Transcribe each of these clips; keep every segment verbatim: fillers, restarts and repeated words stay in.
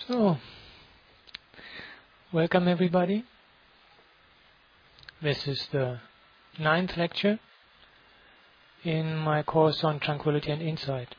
So, welcome everybody. This is the ninth lecture in my course on Tranquility and Insight.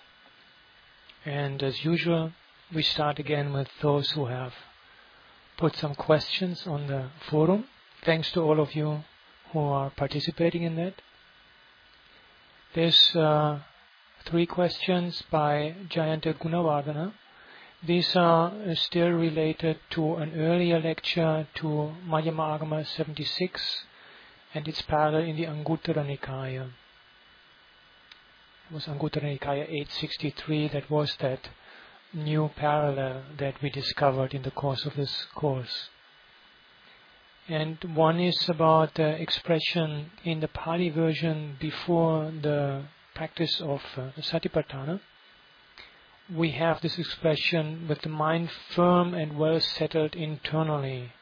And as usual, we start again with those who have put some questions on the forum. Thanks to all of you who are participating in that. There's uh, three questions by Jayanta Gunawardana. These are still related to an earlier lecture to Madhyama Agama seventy-six and its parallel in the Anguttara Nikaya. It was Anguttara Nikaya eight sixty-three that was that new parallel that we discovered in the course of this course. And one is about the expression in the Pali version before the practice of uh, Satipatthana. We have this expression with the mind firm and well settled internally.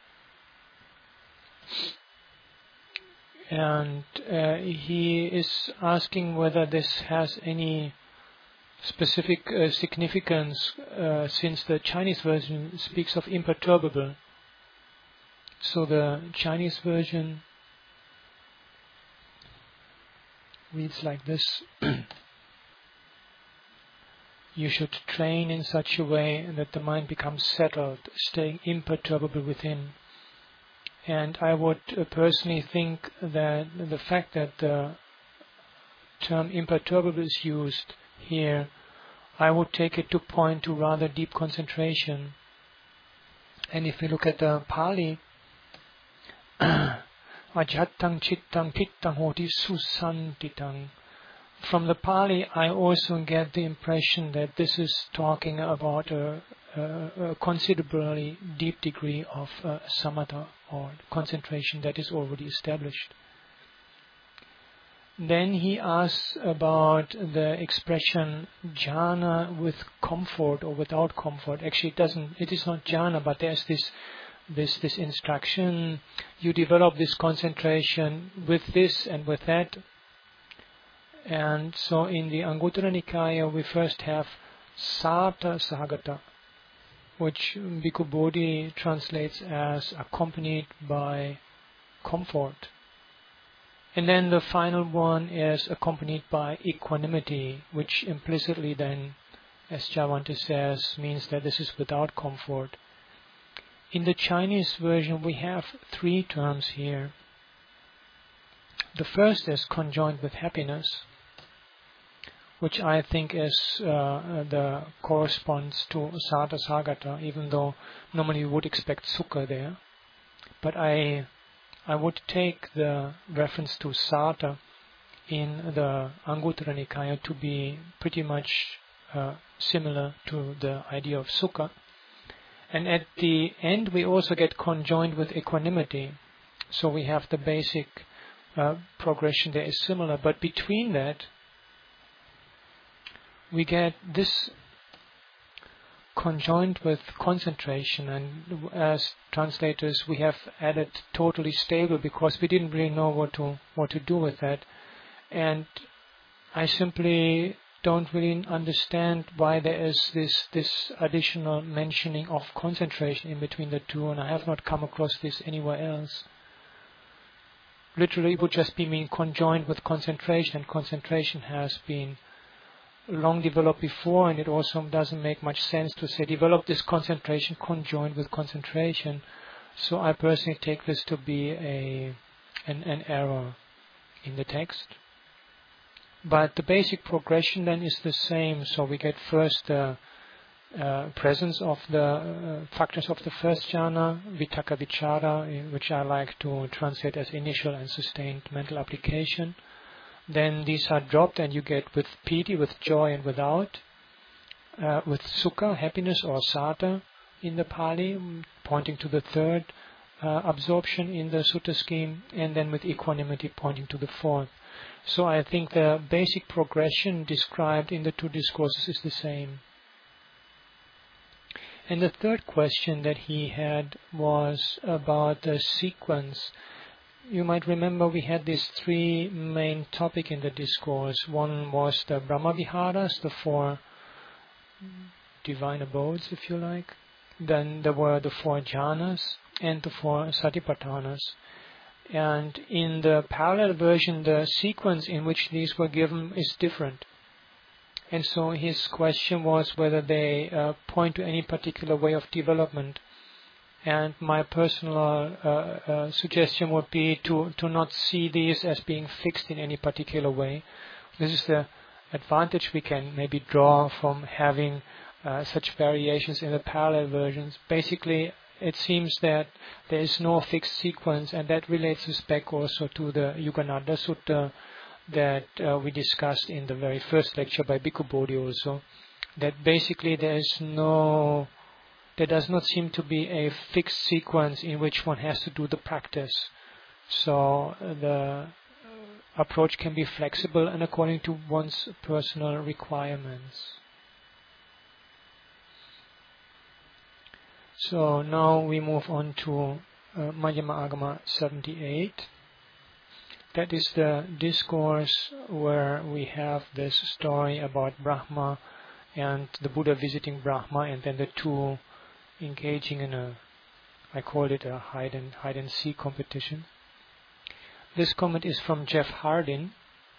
And uh, he is asking whether this has any specific uh, significance uh, since the Chinese version speaks of imperturbable. So the Chinese version reads like this. You should train in such a way that the mind becomes settled, staying imperturbable within. And I would uh, personally think that the fact that the term imperturbable is used here, I would take it to point to rather deep concentration. And if we look at the Pali, Ajhattang chittang pittang hoti susantitang. From the Pali, I also get the impression that this is talking about a, a, a considerably deep degree of uh, samatha or concentration that is already established. Then he asks about the expression jhana with comfort or without comfort. Actually, it doesn't. It is not jhana, but there's this, this, this instruction. You develop this concentration with this and with that. And so in the Anguttara Nikaya, we first have Sarta Sahagata, which Bhikkhu Bodhi translates as accompanied by comfort. And then the final one is accompanied by equanimity, which implicitly then, as Jayanta says, means that this is without comfort. In the Chinese version, we have three terms here. The first is conjoined with happiness, which I think is uh, the corresponds to Sarta Sagata, even though normally you would expect Sukha there. But I I would take the reference to Sarta in the Anguttara Nikaya to be pretty much uh, similar to the idea of Sukha. And at the end we also get conjoined with equanimity. So we have the basic uh, progression there is similar, but between that we get this conjoined with concentration, and as translators we have added totally stable because we didn't really know what to what to do with that. And I simply don't really understand why there is this this additional mentioning of concentration in between the two, and I have not come across this anywhere else. Literally it would just be mean conjoined with concentration, and concentration has been long developed before, and it also doesn't make much sense to say develop this concentration conjoined with concentration. So I personally take this to be a an, an error in the text. But the basic progression then is the same. So we get first the uh, presence of the uh, factors of the first jhana, vitaka vichara, which I like to translate as initial and sustained mental application. Then these are dropped and you get with piti, with joy and without, uh, with sukha, happiness or sata in the Pali, pointing to the third uh, absorption in the sutta scheme, and then with equanimity pointing to the fourth. So I think the basic progression described in the two discourses is the same. And the third question that he had was about the sequence. You might remember we had these three main topics in the discourse. One was the Brahma Viharas, the four divine abodes, if you like. Then there were the four jhanas and the four satipatthanas. And in the parallel version, the sequence in which these were given is different. And so his question was whether they uh, point to any particular way of development. And my personal uh, uh, suggestion would be to, to not see these as being fixed in any particular way. This is the advantage we can maybe draw from having uh, such variations in the parallel versions. Basically, it seems that there is no fixed sequence, and that relates respect also to the Yogananda Sutta that uh, we discussed in the very first lecture by Bhikkhu Bodhi also. That basically there is no, there does not seem to be a fixed sequence in which one has to do the practice. So uh, the approach can be flexible and according to one's personal requirements. So now we move on to uh, Madhyama Agama seventy-eight. That is the discourse where we have this story about Brahma and the Buddha visiting Brahma, and then the two engaging in a, I called it a hide and hide and seek competition. This comment is from Jeff Hardin.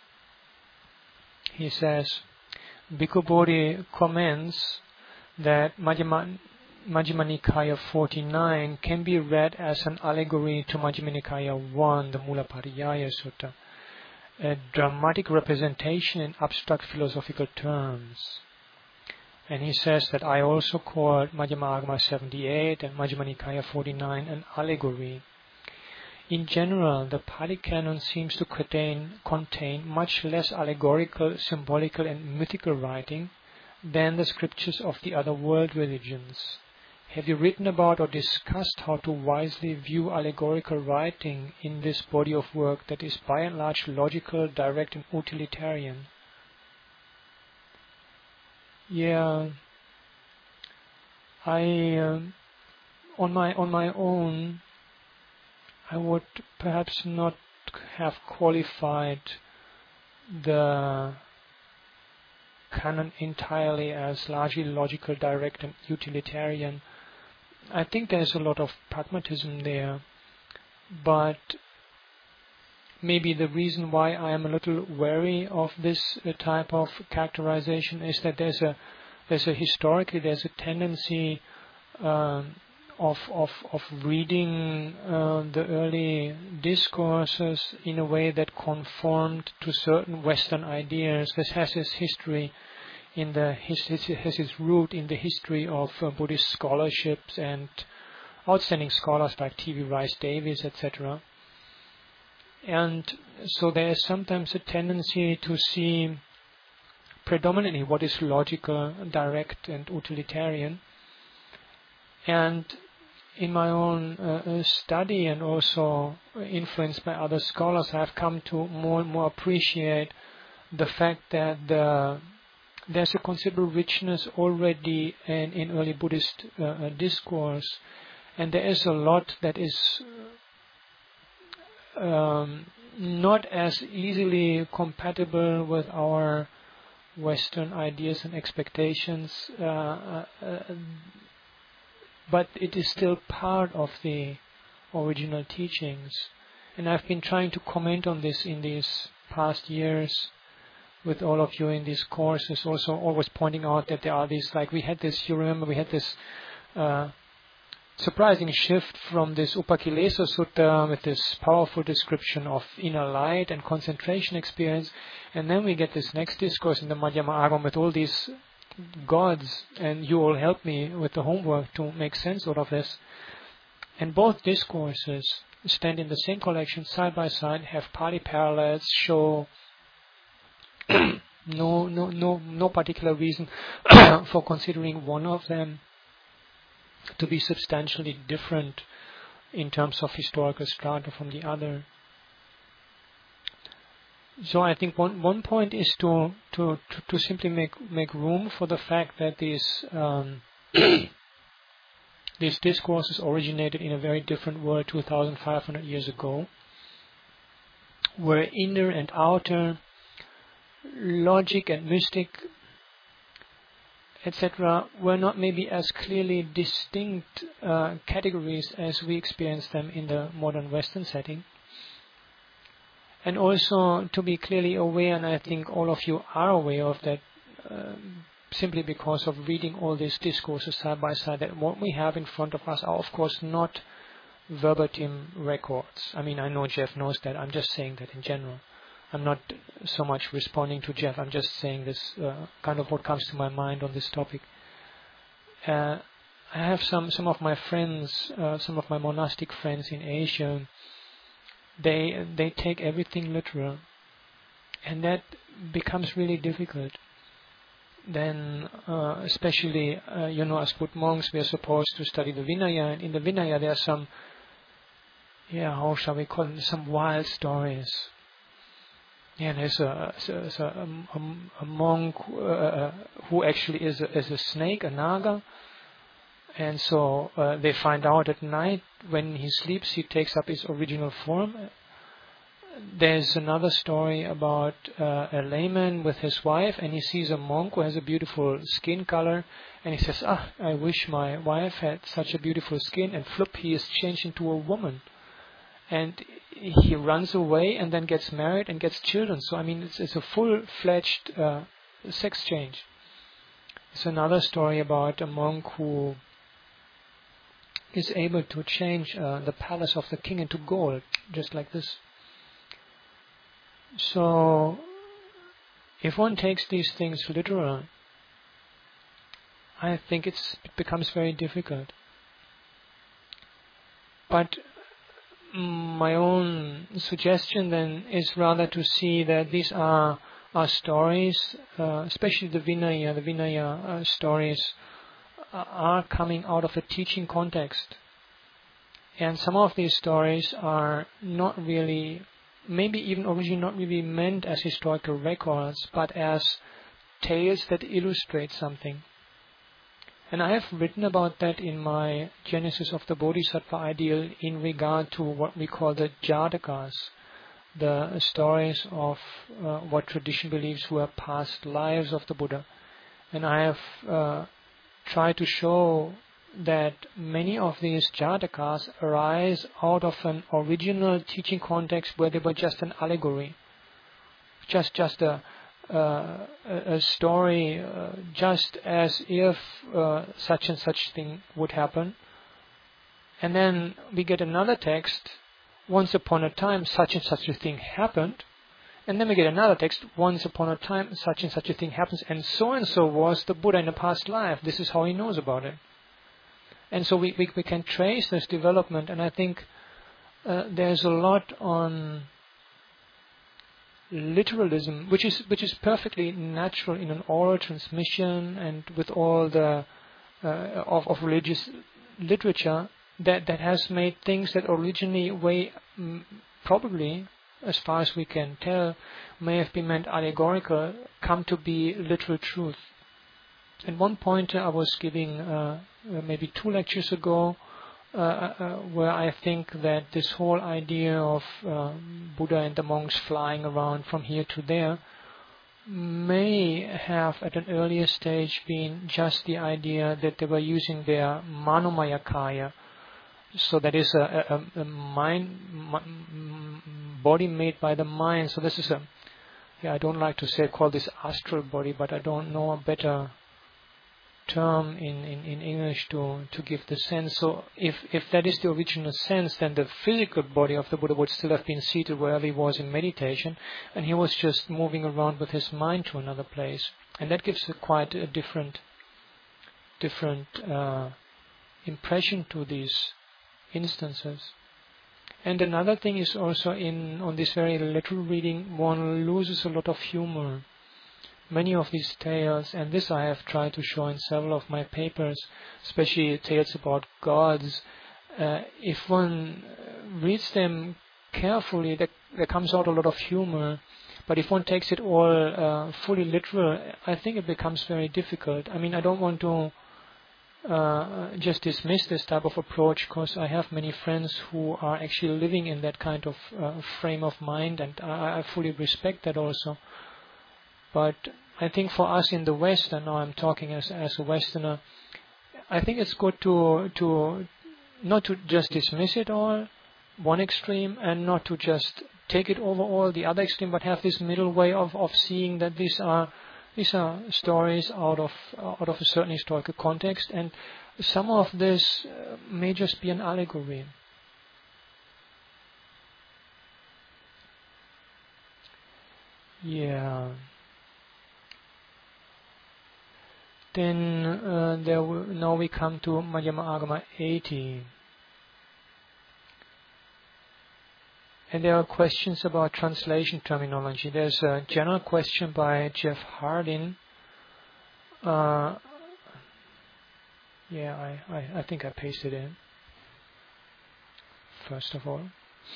He says, Bhikkhu Bodhi comments that Madhyama Majjhima Nikaya forty-nine can be read as an allegory to Majjhima Nikaya one, the Mula Pariyaya Sutta, a dramatic representation in abstract philosophical terms. And he says that I also call Madhyama Agama seventy-eight and Majjhima Nikaya forty-nine an allegory. In general, the Pali Canon seems to contain, contain much less allegorical, symbolical and mythical writing than the scriptures of the other world religions. Have you written about or discussed how to wisely view allegorical writing in this body of work that is by and large logical, direct and utilitarian? Yeah, I, um, on my on my own, I would perhaps not have qualified the canon entirely as largely logical, direct and utilitarian. I think there's a lot of pragmatism there, but maybe the reason why I am a little wary of this uh, type of characterization is that there's a there's a historically there's a tendency um, of of of reading uh, the early discourses in a way that conformed to certain Western ideas. This has its history in the his, has its root in the history of uh, Buddhist scholarships and outstanding scholars like T V Rice Davies, et cetera. And so there is sometimes a tendency to see predominantly what is logical, direct, and utilitarian. And in my own uh, study and also influenced by other scholars, I've come to more and more appreciate the fact that the, there's a considerable richness already in, in early Buddhist uh, discourse, and there is a lot that is um, not as easily compatible with our Western ideas and expectations, uh, uh, uh, but it is still part of the original teachings. And I've been trying to comment on this in these past years with all of you in these courses, also always pointing out that there are these, like we had this, you remember we had this uh, surprising shift from this Upakilesa Sutta with this powerful description of inner light and concentration experience, and then we get this next discourse in the Madhyama Agama with all these gods, and you all help me with the homework to make sense out of this. And both discourses stand in the same collection side by side, have Pali parallels, show no no no no particular reason for considering one of them to be substantially different in terms of historical strata from the other. So I think one one point is to to, to, to simply make make room for the fact that these um, these discourses originated in a very different world two thousand five hundred years ago, where inner and outer, logic and mystic et cetera, were not maybe as clearly distinct uh, categories as we experience them in the modern Western setting. And also to be clearly aware, and I think all of you are aware of that, uh, simply because of reading all these discourses side by side, that what we have in front of us are of course not verbatim records. I mean, I know Jeff knows that. I'm just saying that in general. I'm not so much responding to Jeff. I'm just saying this uh, kind of what comes to my mind on this topic. Uh, I have some, some of my friends, uh, some of my monastic friends in Asia. They they take everything literal, and that becomes really difficult. Then, uh, especially, uh, you know, as good monks, we are supposed to study the Vinaya, and in the Vinaya there are some, yeah, how shall we call them, some wild stories. Yeah, there's a, there's a, a, a monk uh, who actually is a, is a snake, a naga, and so uh, they find out at night when he sleeps he takes up his original form. There's another story about uh, a layman with his wife, and he sees a monk who has a beautiful skin color, and he says, ah, I wish my wife had such a beautiful skin, and flip, he is changed into a woman. And he runs away and then gets married and gets children. So, I mean, it's, it's a full-fledged uh, sex change. It's another story about a monk who is able to change uh, the palace of the king into gold, just like this. So, if one takes these things literal, I think it's, it becomes very difficult. But my own suggestion then is rather to see that these are, are stories, uh, especially the Vinaya, the Vinaya uh, stories uh, are coming out of a teaching context. And some of these stories are not really, maybe even originally not really meant as historical records, but as tales that illustrate something. And I have written about that in my Genesis of the Bodhisattva Ideal in regard to what we call the Jatakas, the stories of uh, what tradition believes were past lives of the Buddha. And I have uh, tried to show that many of these Jatakas arise out of an original teaching context where they were just an allegory, just just a Uh, a, a story, uh, just as if uh, such and such thing would happen. And then we get another text, once upon a time such and such a thing happened. And then we get another text, once upon a time such and such a thing happens. And so and so was the Buddha in a past life. This is how he knows about it. And so we, we, we can trace this development. And I think uh, there's a lot on literalism, which is which is perfectly natural in an oral transmission and with all the uh, of, of religious literature that, that has made things that originally way mm, probably, as far as we can tell, may have been meant allegorical, come to be literal truth. At one point I was giving uh, maybe two lectures ago Uh, uh, where I think that this whole idea of uh, Buddha and the monks flying around from here to there may have at an earlier stage been just the idea that they were using their Manomaya Kaya. So that is a, a, a mind, body made by the mind. So this is a, yeah, I don't like to say call this astral body, but I don't know a better term in, in, in English to, to give the sense. So if, if that is the original sense, then the physical body of the Buddha would still have been seated wherever he was in meditation, and he was just moving around with his mind to another place. And that gives a quite a different different uh, impression to these instances. And another thing is also in on this very literal reading, one loses a lot of humor. Many of these tales, and this I have tried to show in several of my papers, especially tales about gods, uh, if one reads them carefully, there, there comes out a lot of humor. But if one takes it all uh, fully literal, I think it becomes very difficult. I mean, I don't want to uh, just dismiss this type of approach, because I have many friends who are actually living in that kind of uh, frame of mind, and I, I fully respect that also. But I think for us in the West, and now I'm talking as as a Westerner, I think it's good to to not to just dismiss it all, one extreme, and not to just take it over all the other extreme, but have this middle way of, of seeing that these are these are stories out of out of a certain historical context, and some of this uh, may just be an allegory. Yeah. Then uh, there w- now we come to Madhyama Agama eighty. And there are questions about translation terminology. There's a general question by Jeff Hardin. Uh, yeah, I, I, I think I pasted it in. First of all,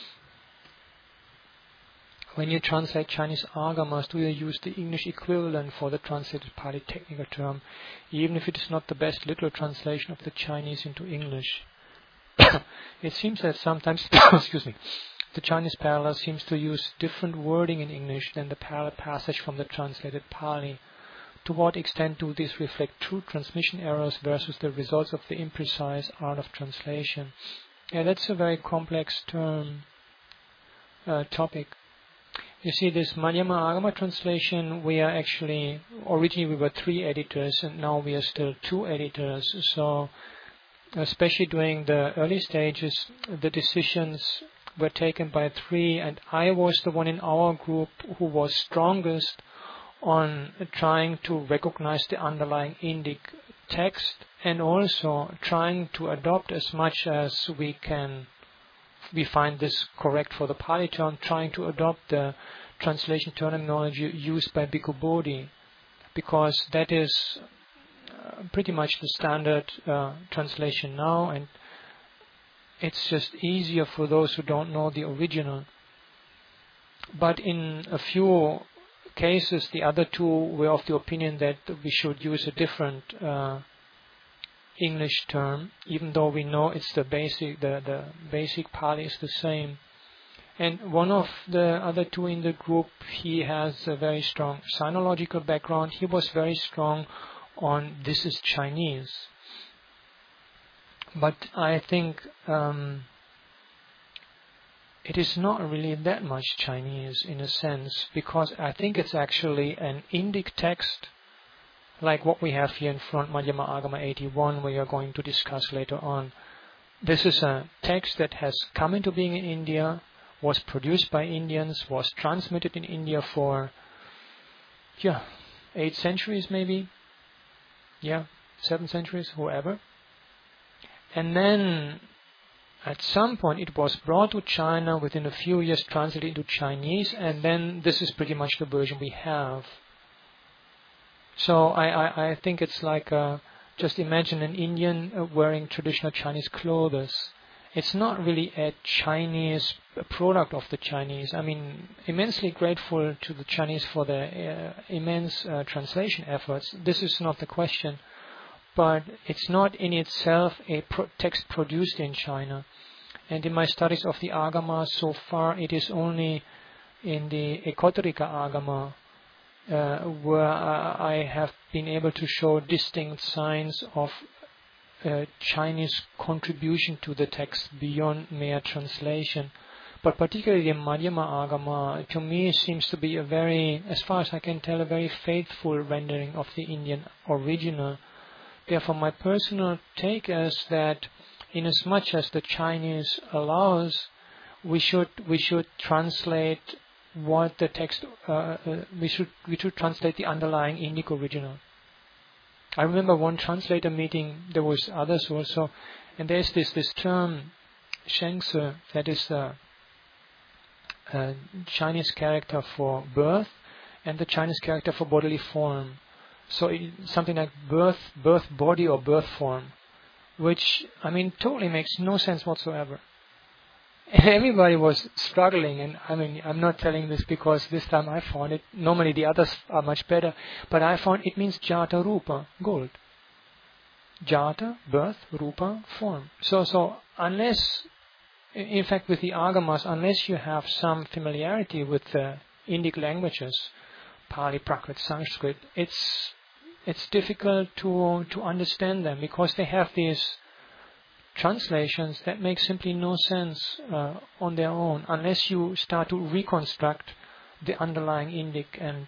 when you translate Chinese agamas, do you use the English equivalent for the translated Pali technical term, even if it is not the best literal translation of the Chinese into English? It seems that sometimes, excuse me, the Chinese parallel seems to use different wording in English than the parallel passage from the translated Pali. To what extent do these reflect true transmission errors versus the results of the imprecise art of translation? Yeah, that's a very complex term, uh, topic. You see, this Madhyama Agama translation, we are actually, originally we were three editors, and now we are still two editors. So, especially during the early stages, the decisions were taken by three, and I was the one in our group who was strongest on trying to recognize the underlying Indic text and also trying to adopt as much as we can. We find this correct for the Pali term, trying to adopt the translation terminology used by Bhikkhu Bodhi, because that is uh, pretty much the standard uh, translation now, and it's just easier for those who don't know the original. But in a few cases, the other two were of the opinion that we should use a different uh, English term, even though we know it's the basic, the, the basic Pali is the same. And one of the other two in the group, he has a very strong sinological background. He was very strong on this is Chinese. But I think um, it is not really that much Chinese in a sense, because I think it's actually an Indic text, like what we have here in front, Madhyama Agama eighty-one, we are going to discuss later on. This is a text that has come into being in India, was produced by Indians, was transmitted in India for, yeah, eight centuries maybe, yeah, seven centuries, whoever. And then at some point it was brought to China, within a few years translated into Chinese, and then this is pretty much the version we have. So I, I, I think it's like, uh, just imagine an Indian uh, wearing traditional Chinese clothes. It's not really a Chinese a product of the Chinese. I mean, immensely grateful to the Chinese for their uh, immense uh, translation efforts. This is not the question. But it's not in itself a pro- text produced in China. And in my studies of the Agama so far, it is only in the Ekotarika Agama uh, where uh, I have been able to show distinct signs of uh, Chinese contribution to the text beyond mere translation. But particularly in Madhyama Agama, to me seems to be a very, as far as I can tell, a very faithful rendering of the Indian original. Therefore, my personal take is that, in as much as the Chinese allows, we should we should translate what the text. Uh, uh, we should we should translate the underlying Indic original. I remember one translator meeting. There was others also, and there's this this term, Shengse, that is the uh, Chinese character for birth, and the Chinese character for bodily form. So it, something like birth, birth body or birth form, which, I mean, totally makes no sense whatsoever. And everybody was struggling, and I mean, I'm not telling this because this time I found it. Normally the others are much better, but I found it means Jata Rupa, gold. Jata, birth, Rupa, form. So, so unless, in fact, with the Agamas, unless you have some familiarity with the Indic languages, Pali, Prakrit, Sanskrit, it's it's difficult to to understand them because they have these translations that make simply no sense uh, on their own unless you start to reconstruct the underlying Indic and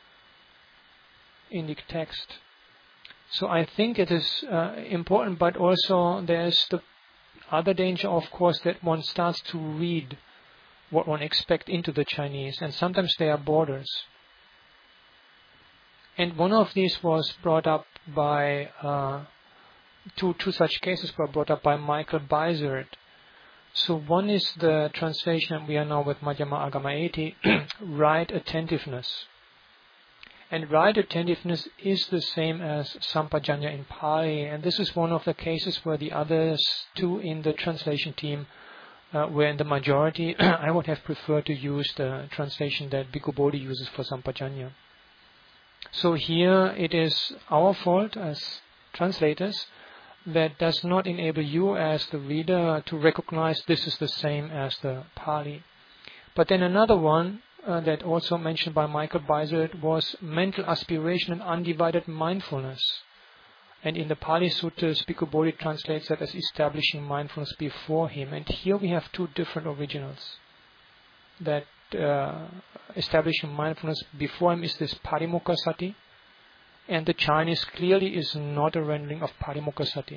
Indic text. So I think it is uh, important, but also there's the other danger, of course, that one starts to read what one expects into the Chinese, and sometimes there are borders. And one of these was brought up by, uh, two, two such cases were brought up by Michael Bizert. So one is the translation, and we are now with Madhyama Agama eighty, right attentiveness. And right attentiveness is the same as Sampajanya in Pali, and this is one of the cases where the others two in the translation team uh, were in the majority. I would have preferred to use the translation that Bhikkhu Bodhi uses for Sampajanya. So here it is our fault as translators that does not enable you as the reader to recognize this is the same as the Pali. But then another one uh, that also mentioned by Michael Bizert was mental aspiration and undivided mindfulness. And in the Pali Suttas, Bhikkhu Bodhi translates that as establishing mindfulness before him. And here we have two different originals. That uh, establishing mindfulness before him is this Parimokha Sati, and the Chinese clearly is not a rendering of Parimokha Sati.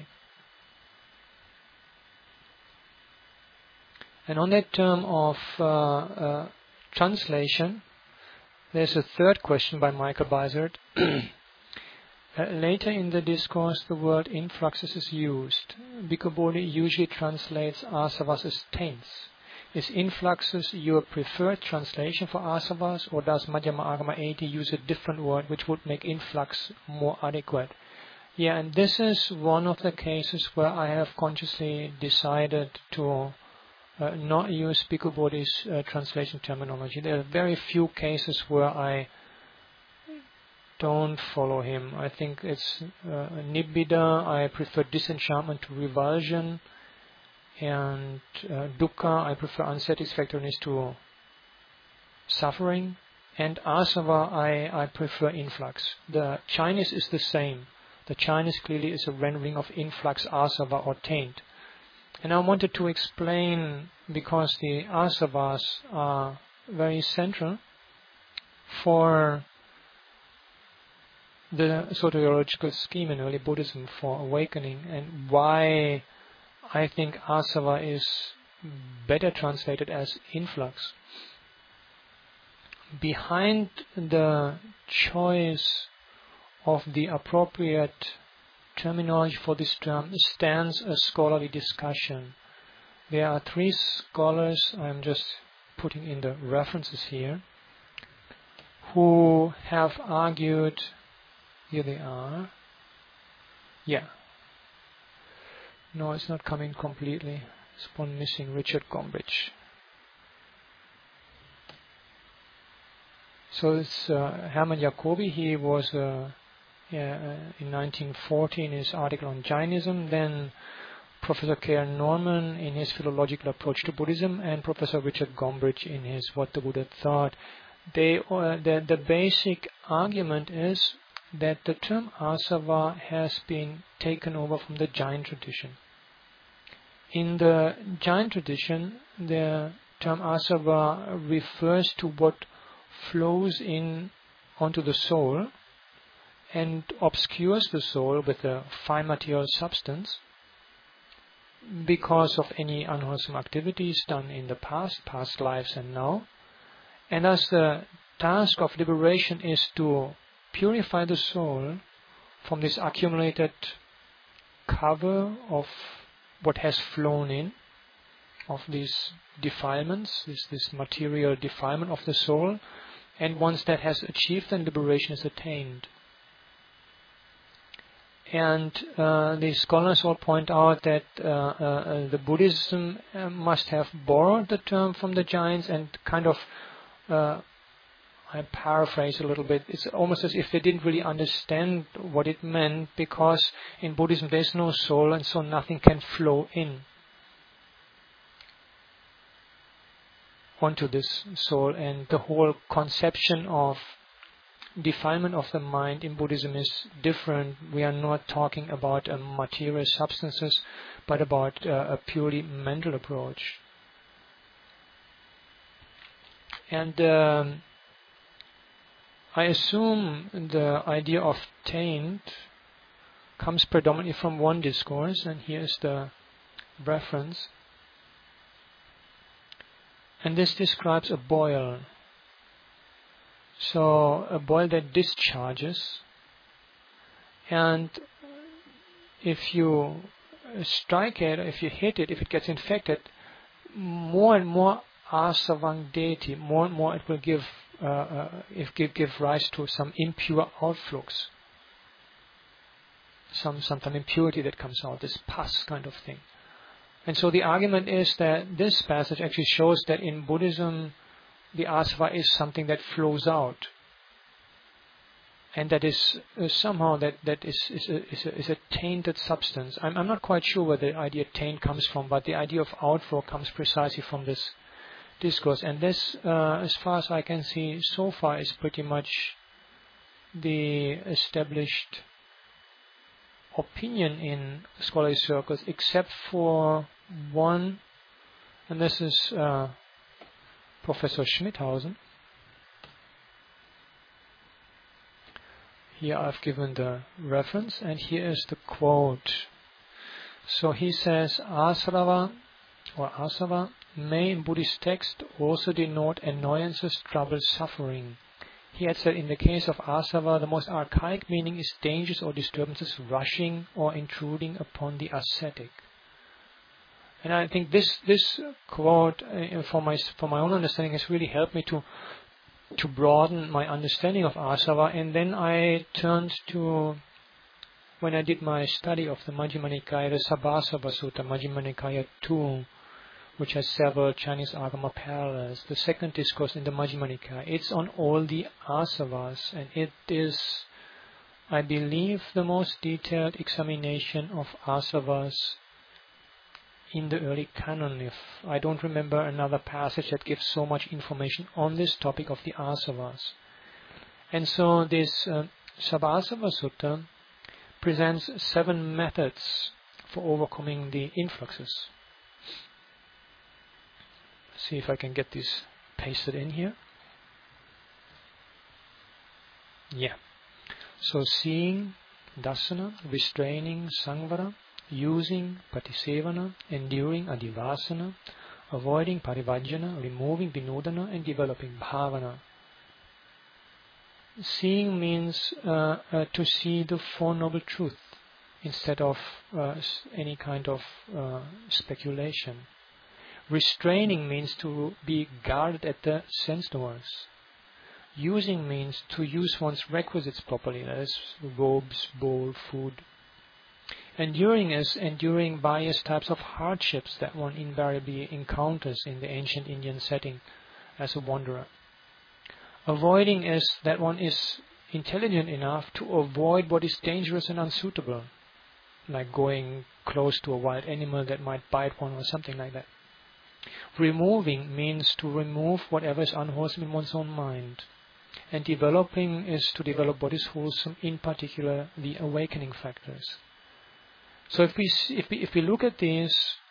And on that term of uh, uh, translation, there's a third question by Michael Bizert. uh, later in the discourse, the word influxes is used. Bhikkhu Bodhi usually translates asavas as taints. Is influxes your preferred translation for asavas, or does Madhyama Agama eighty use a different word which would make influx more adequate? Yeah, and this is one of the cases where I have consciously decided to uh, not use Bhikkhu Bodhi's uh, translation terminology. There are very few cases where I don't follow him. I think it's uh, Nibbida, I prefer disenchantment to revulsion, and uh, dukkha, I prefer unsatisfactoriness to suffering, and asava, I, I prefer influx. The Chinese is the same. The Chinese clearly is a rendering of influx, asava, or taint. And I wanted to explain, because the asavas are very central for the soteriological scheme in early Buddhism for awakening, and why I think asava is better translated as influx. Behind the choice of the appropriate terminology for this term stands a scholarly discussion. There are three scholars, I'm just putting in the references here, who have argued, here they are, yeah, no, it's not coming completely. It's one missing, Richard Gombrich. So it's uh, Hermann Jacobi. He was uh, yeah, uh, in nineteen forty in his article on Jainism. Then Professor K R Norman in his philological approach to Buddhism, and Professor Richard Gombrich in his What the Buddha Thought. They uh, the the basic argument is that the term asava has been taken over from the Jain tradition. In the Jain tradition, the term asava refers to what flows in onto the soul and obscures the soul with a fine material substance because of any unwholesome activities done in the past, past lives and now. And as the task of liberation is to purify the soul from this accumulated cover of what has flown in, of these defilements, this, this material defilement of the soul, and once that has achieved, then liberation is attained. And uh, the scholars all point out that uh, uh, the Buddhism uh, must have borrowed the term from the Jains and kind of, uh, I paraphrase a little bit, it's almost as if they didn't really understand what it meant, because in Buddhism there's no soul, and so nothing can flow in onto this soul, and the whole conception of defilement of the mind in Buddhism is different. We are not talking about uh, material substances, but about uh, a purely mental approach. And um, I assume the idea of taint comes predominantly from one discourse, and here's the reference. And this describes a boil. So a boil that discharges, and if you strike it, if you hit it, if it gets infected, more and more asavang-deti, more and more it will give, uh, uh, if give, give rise to some impure outflux, some some some impurity that comes out, this pus kind of thing. And so the argument is that this passage actually shows that in Buddhism, the asava is something that flows out, and that is uh, somehow that that is is a, is, a, is a tainted substance. I'm I'm not quite sure where the idea taint comes from, but the idea of outflow comes precisely from this discourse. And this, uh, as far as I can see so far, is pretty much the established opinion in scholarly circles, except for one, and this is uh, Professor Schmidhausen. Here I've given the reference, and here is the quote. So he says, asrava or asava may in Buddhist text also denote annoyances, trouble, suffering. He had said in the case of asava, the most archaic meaning is dangers or disturbances rushing or intruding upon the ascetic. And I think this this quote, uh, for my for my own understanding, has really helped me to to broaden my understanding of asava. And then I turned to, when I did my study of the Majjhima Nikaya, the Sabbasava Sutta, Majjhima Nikaya two, which has several Chinese Agama parallels. The second discourse in the Majjhima Nikaya, it's on all the asavas, and it is, I believe, the most detailed examination of asavas in the early canon. If I don't remember another passage that gives so much information on this topic of the asavas. And so this uh, Sabbasava Sutta presents seven methods for overcoming the influxes. See if I can get this pasted in here. Yeah. So seeing, dasana, restraining, sangvara, using, patisevana, enduring, adivasana, avoiding, parivajjana, removing, vinodana, and developing, bhavana. Seeing means uh, uh, to see the Four Noble Truths instead of uh, any kind of uh, speculation. Restraining means to be guarded at the sense doors. Using means to use one's requisites properly, that is, robes, bowl, food. Enduring is enduring various types of hardships that one invariably encounters in the ancient Indian setting as a wanderer. Avoiding is that one is intelligent enough to avoid what is dangerous and unsuitable, like going close to a wild animal that might bite one or something like that. Removing means to remove whatever is unwholesome in one's own mind. And developing is to develop what is wholesome, in particular the awakening factors. So if we if we if we look at these,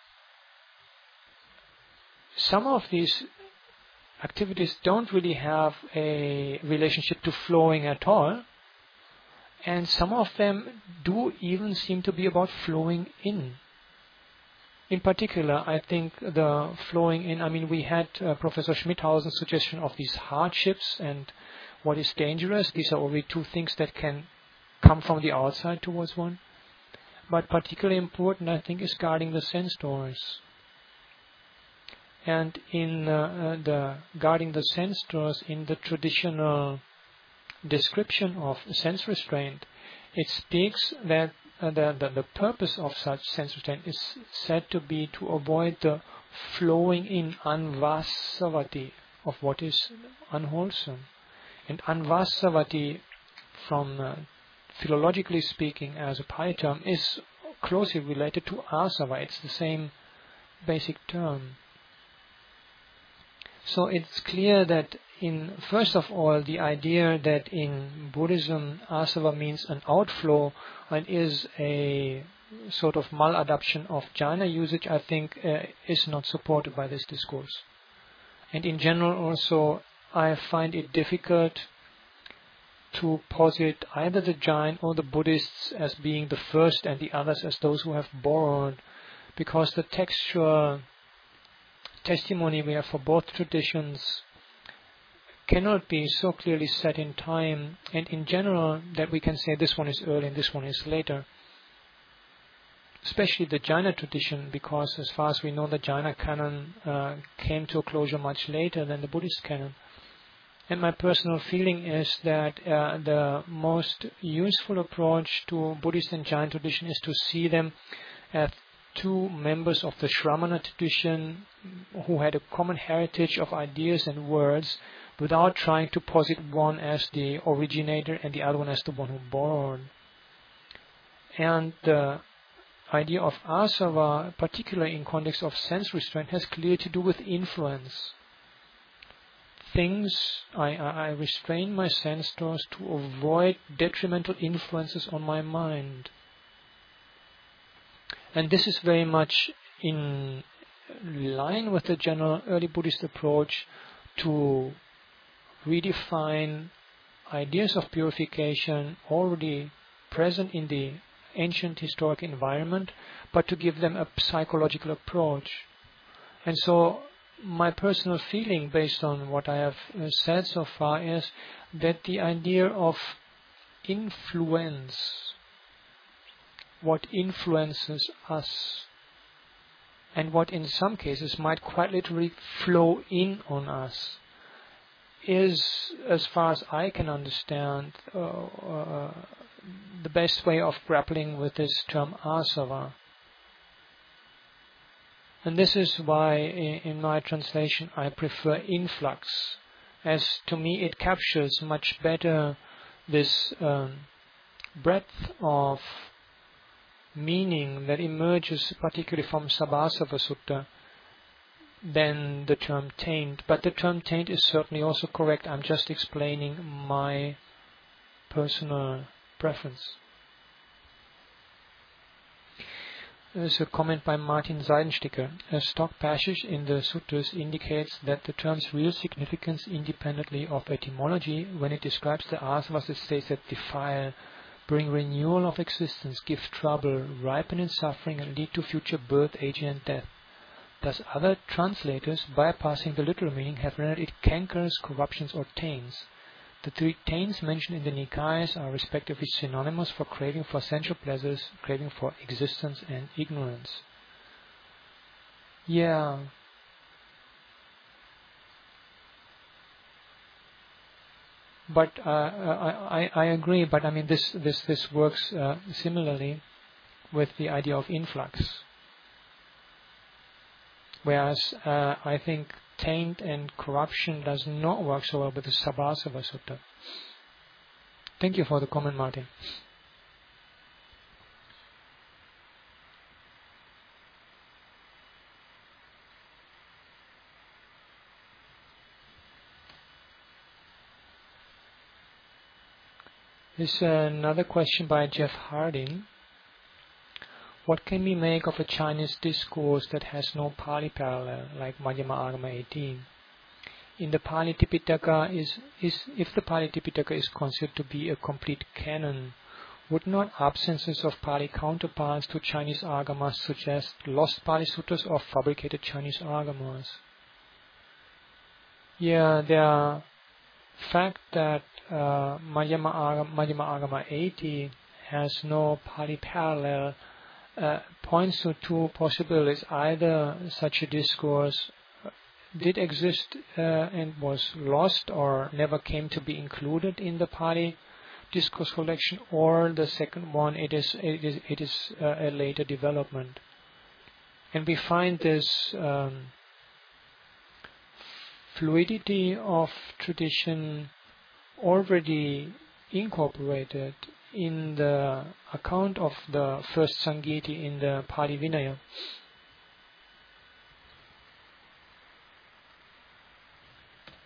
some of these activities don't really have a relationship to flowing at all, and some of them do even seem to be about flowing in. In particular, I think the flowing in, I mean, we had uh, Professor Schmidhausen's suggestion of these hardships and what is dangerous. These are only two things that can come from the outside towards one. But particularly important, I think, is guarding the sense doors. And in uh, uh, the guarding the sense doors, in the traditional description of sense restraint, it speaks that uh, the, the the purpose of such sense restraint is said to be to avoid the flowing in anvasavati of what is unwholesome. And anvasavati, from uh, philologically speaking, as a Pali term, is closely related to asava. It's the same basic term. So it's clear that in, first of all, the idea that in Buddhism asava means an outflow and is a sort of maladaptation of jhana usage, I think uh, is not supported by this discourse. And in general also, I find it difficult to posit either the Jain or the Buddhists as being the first and the others as those who have borrowed, because the textual testimony we have for both traditions cannot be so clearly set in time, and in general that we can say this one is early and this one is later. Especially the Jaina tradition, because as far as we know the Jaina canon uh, came to a closure much later than the Buddhist canon. And my personal feeling is that uh, the most useful approach to Buddhist and Jain tradition is to see them as two members of the Shramana tradition who had a common heritage of ideas and words, without trying to posit one as the originator and the other one as the one who borrowed. And the idea of asava, particularly in context of sense restraint, has clearly to do with influence. Things, I, I restrain my sense doors to avoid detrimental influences on my mind. And this is very much in line with the general early Buddhist approach to redefine ideas of purification already present in the ancient historic environment, but to give them a psychological approach. And so my personal feeling based on what I have uh, said so far is that the idea of influence, what influences us, and what in some cases might quite literally flow in on us, is, as far as I can understand, uh, uh, the best way of grappling with this term asava. And this is why in my translation I prefer influx, as to me it captures much better this um, breadth of meaning that emerges particularly from Sabbasava Sutta than the term taint. But the term taint is certainly also correct. I'm just explaining my personal preference. There's a comment by Martin Seidensticker. A stock passage in the sutras indicates that the term's real significance, independently of etymology, when it describes the asavas, it states that defile, bring renewal of existence, give trouble, ripen in suffering, and lead to future birth, aging, and death. Thus other translators, bypassing the literal meaning, have rendered it cankers, corruptions, or taints. The three taints mentioned in the Nikayas are respectively synonymous for craving for sensual pleasures, craving for existence, and ignorance. Yeah. But uh, I, I, I agree, but I mean this, this, this works uh, similarly with the idea of influx. Whereas uh, I think taint and corruption does not work so well with the Sabbasava Sutta. Thank you for the comment, Martin. There's another question by Jeff Harding. What can we make of a Chinese discourse that has no Pali parallel, like Madhyama Agama eighteen? In the Pali Tipitaka, is, is if the Pali Tipitaka is considered to be a complete canon, would not absences of Pali counterparts to Chinese Agamas suggest lost Pali Sutras or fabricated Chinese Agamas? Yeah, the fact that uh, Madhyama Agama, Madhyama Agama eighty has no Pali parallel Uh, points to two possibilities. Either such a discourse did exist uh, and was lost or never came to be included in the Pali discourse collection, or the second one, it is it is, it is uh, a later development. And we find this um, fluidity of tradition already incorporated in the account of the first Sangiti in the Pali Vinaya.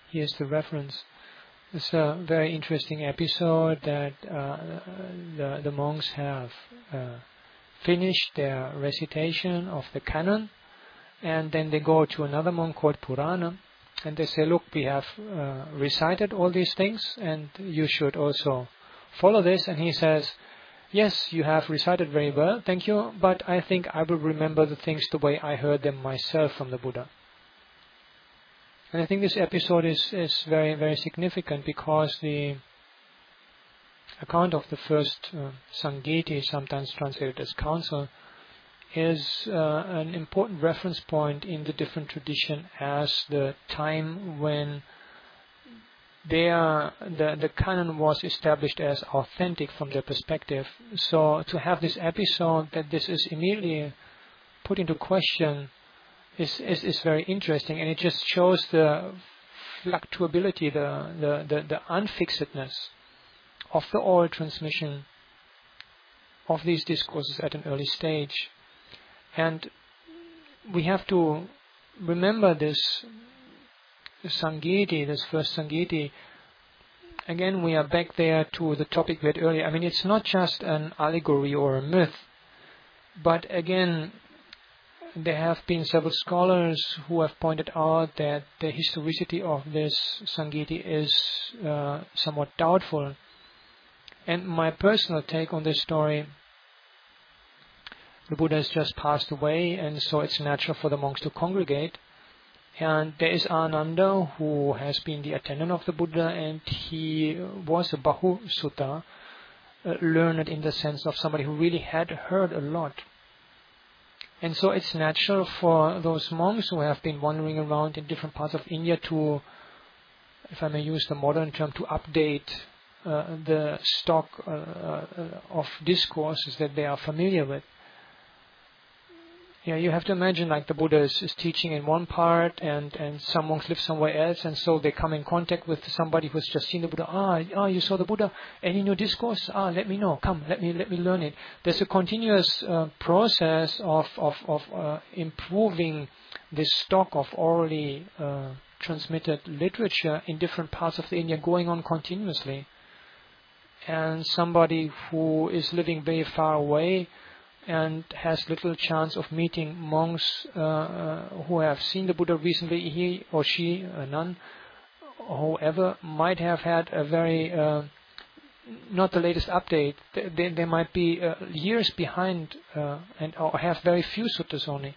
here's the reference. It's a very interesting episode that uh, the, the monks have uh, finished their recitation of the canon, and then they go to another monk called Purana, and they say, look, we have uh, recited all these things, and you should also follow this. And he says, yes, you have recited very well, thank you, but I think I will remember the things the way I heard them myself from the Buddha. And I think this episode is, is very, very significant, because the account of the first uh, Sangiti, sometimes translated as council, is uh, an important reference point in the different tradition as the time when their, the, the canon was established as authentic from their perspective. So to have this episode that this is immediately put into question Is, is is very interesting, and it just shows the fluctuability, the the, the, the unfixedness of the oral transmission of these discourses at an early stage. And we have to remember this Sangiti, this first Sangiti. Again, we are back there to the topic we had earlier. I mean, it's not just an allegory or a myth, but again, there have been several scholars who have pointed out that the historicity of this Sangiti is uh, somewhat doubtful. And my personal take on this story, the Buddha has just passed away, and so it's natural for the monks to congregate. And there is Ananda, who has been the attendant of the Buddha, and he was a Bahu Sutta, uh, learned in the sense of somebody who really had heard a lot. And so it's natural for those monks who have been wandering around in different parts of India to, if I may use the modern term, to update uh, the stock uh, uh, of discourses that they are familiar with. Yeah, you have to imagine, like, the Buddha is, is teaching in one part, and, and some monks live somewhere else, and so they come in contact with somebody who's just seen the Buddha. Ah, ah, you saw the Buddha? Any new discourse? Ah, let me know. Come, let me let me learn it. There's a continuous uh, process of of of uh, improving this stock of orally uh, transmitted literature in different parts of the India, going on continuously. And somebody who is living very far away and has little chance of meeting monks uh, uh, who have seen the Buddha recently, he or she, a nun, or whoever, might have had a very, uh, not the latest update. They, they might be uh, years behind uh, and or have very few suttas only.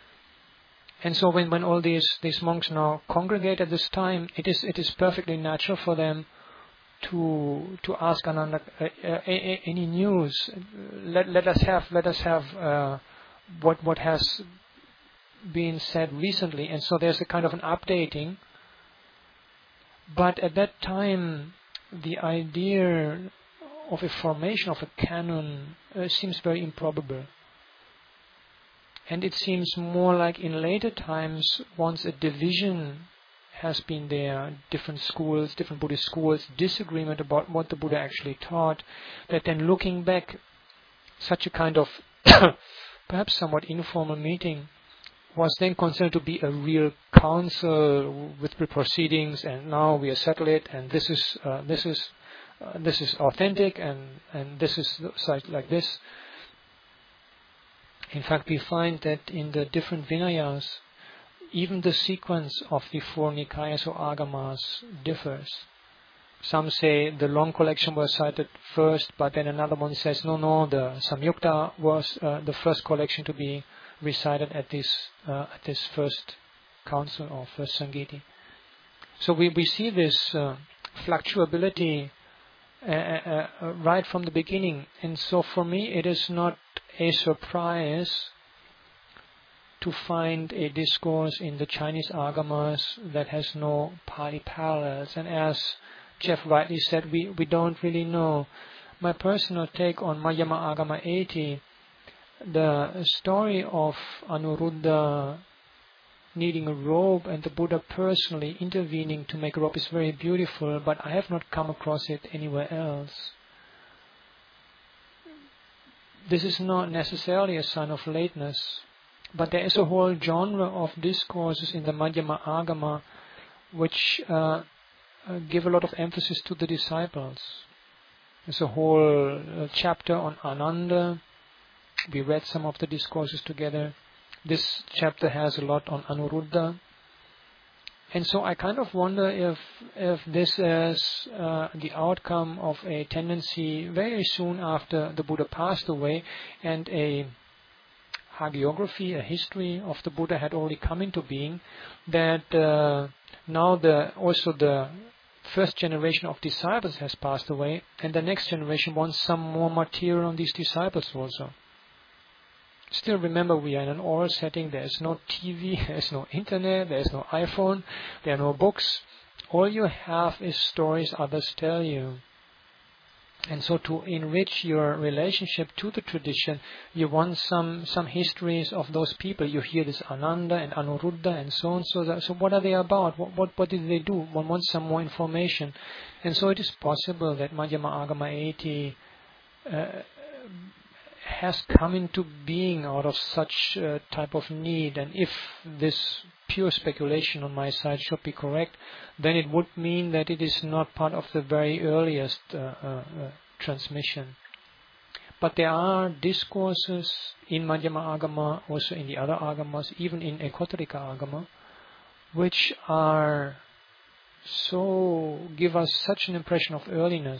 And so when, when all these, these monks now congregate at this time, it is it is perfectly natural for them to to ask Ananda, uh, uh, any news. Let let us have let us have uh, what what has been said recently. And so there's a kind of an updating. But at that time, the idea of a formation of a canon uh, seems very improbable. And it seems more like in later times, once a division has been there, different schools, different Buddhist schools, disagreement about what the Buddha actually taught, that then looking back, such a kind of perhaps somewhat informal meeting was then considered to be a real council with the proceedings, and now we are settled it, and this is uh, this is uh, this is authentic, and and this is like this. In fact, we find that in the different Vinayas, even the sequence of the four Nikayas or Agamas differs. Some say the long collection was cited first, but then another one says, no, no, the Samyukta was uh, the first collection to be recited at this uh, at this first council or first Sangiti. So we, we see this uh, fluctuability uh, uh, uh, right from the beginning. And so for me, it is not a surprise to find a discourse in the Chinese Agamas that has no Pali parallels. And as Jeff rightly said, we, we don't really know. My personal take on Madhyama Agama eighty, the story of Anuruddha needing a robe and the Buddha personally intervening to make a robe is very beautiful, but I have not come across it anywhere else. This is not necessarily a sign of lateness, but there is a whole genre of discourses in the Madhyama Agama which uh, uh, give a lot of emphasis to the disciples. There's a whole uh, chapter on Ananda. We read some of the discourses together. This chapter has a lot on Anuruddha. And so I kind of wonder if if this is uh, the outcome of a tendency very soon after the Buddha passed away, and a hagiography, a history of the Buddha had already come into being, that uh, now the also the first generation of disciples has passed away, and the next generation wants some more material on these disciples also. Still remember, we are in an oral setting. There is no T V, there is no internet, there is no iPhone, there are no books. All you have is stories others tell you. And so to enrich your relationship to the tradition, you want some some histories of those people. You hear this Ananda and Anuruddha and so on. So, that, so what are they about? What, what what did they do? One wants some more information. And so it is possible that Madhyama Agama eighty uh, has come into being out of such uh, type of need. And if this pure speculation on my side should be correct, then it would mean that it is not part of the very earliest uh, uh, uh, transmission. But there are discourses in Madhyama Agama, also in the other Agamas, even in Ekotarika Agama, which are so, give us such an impression of earliness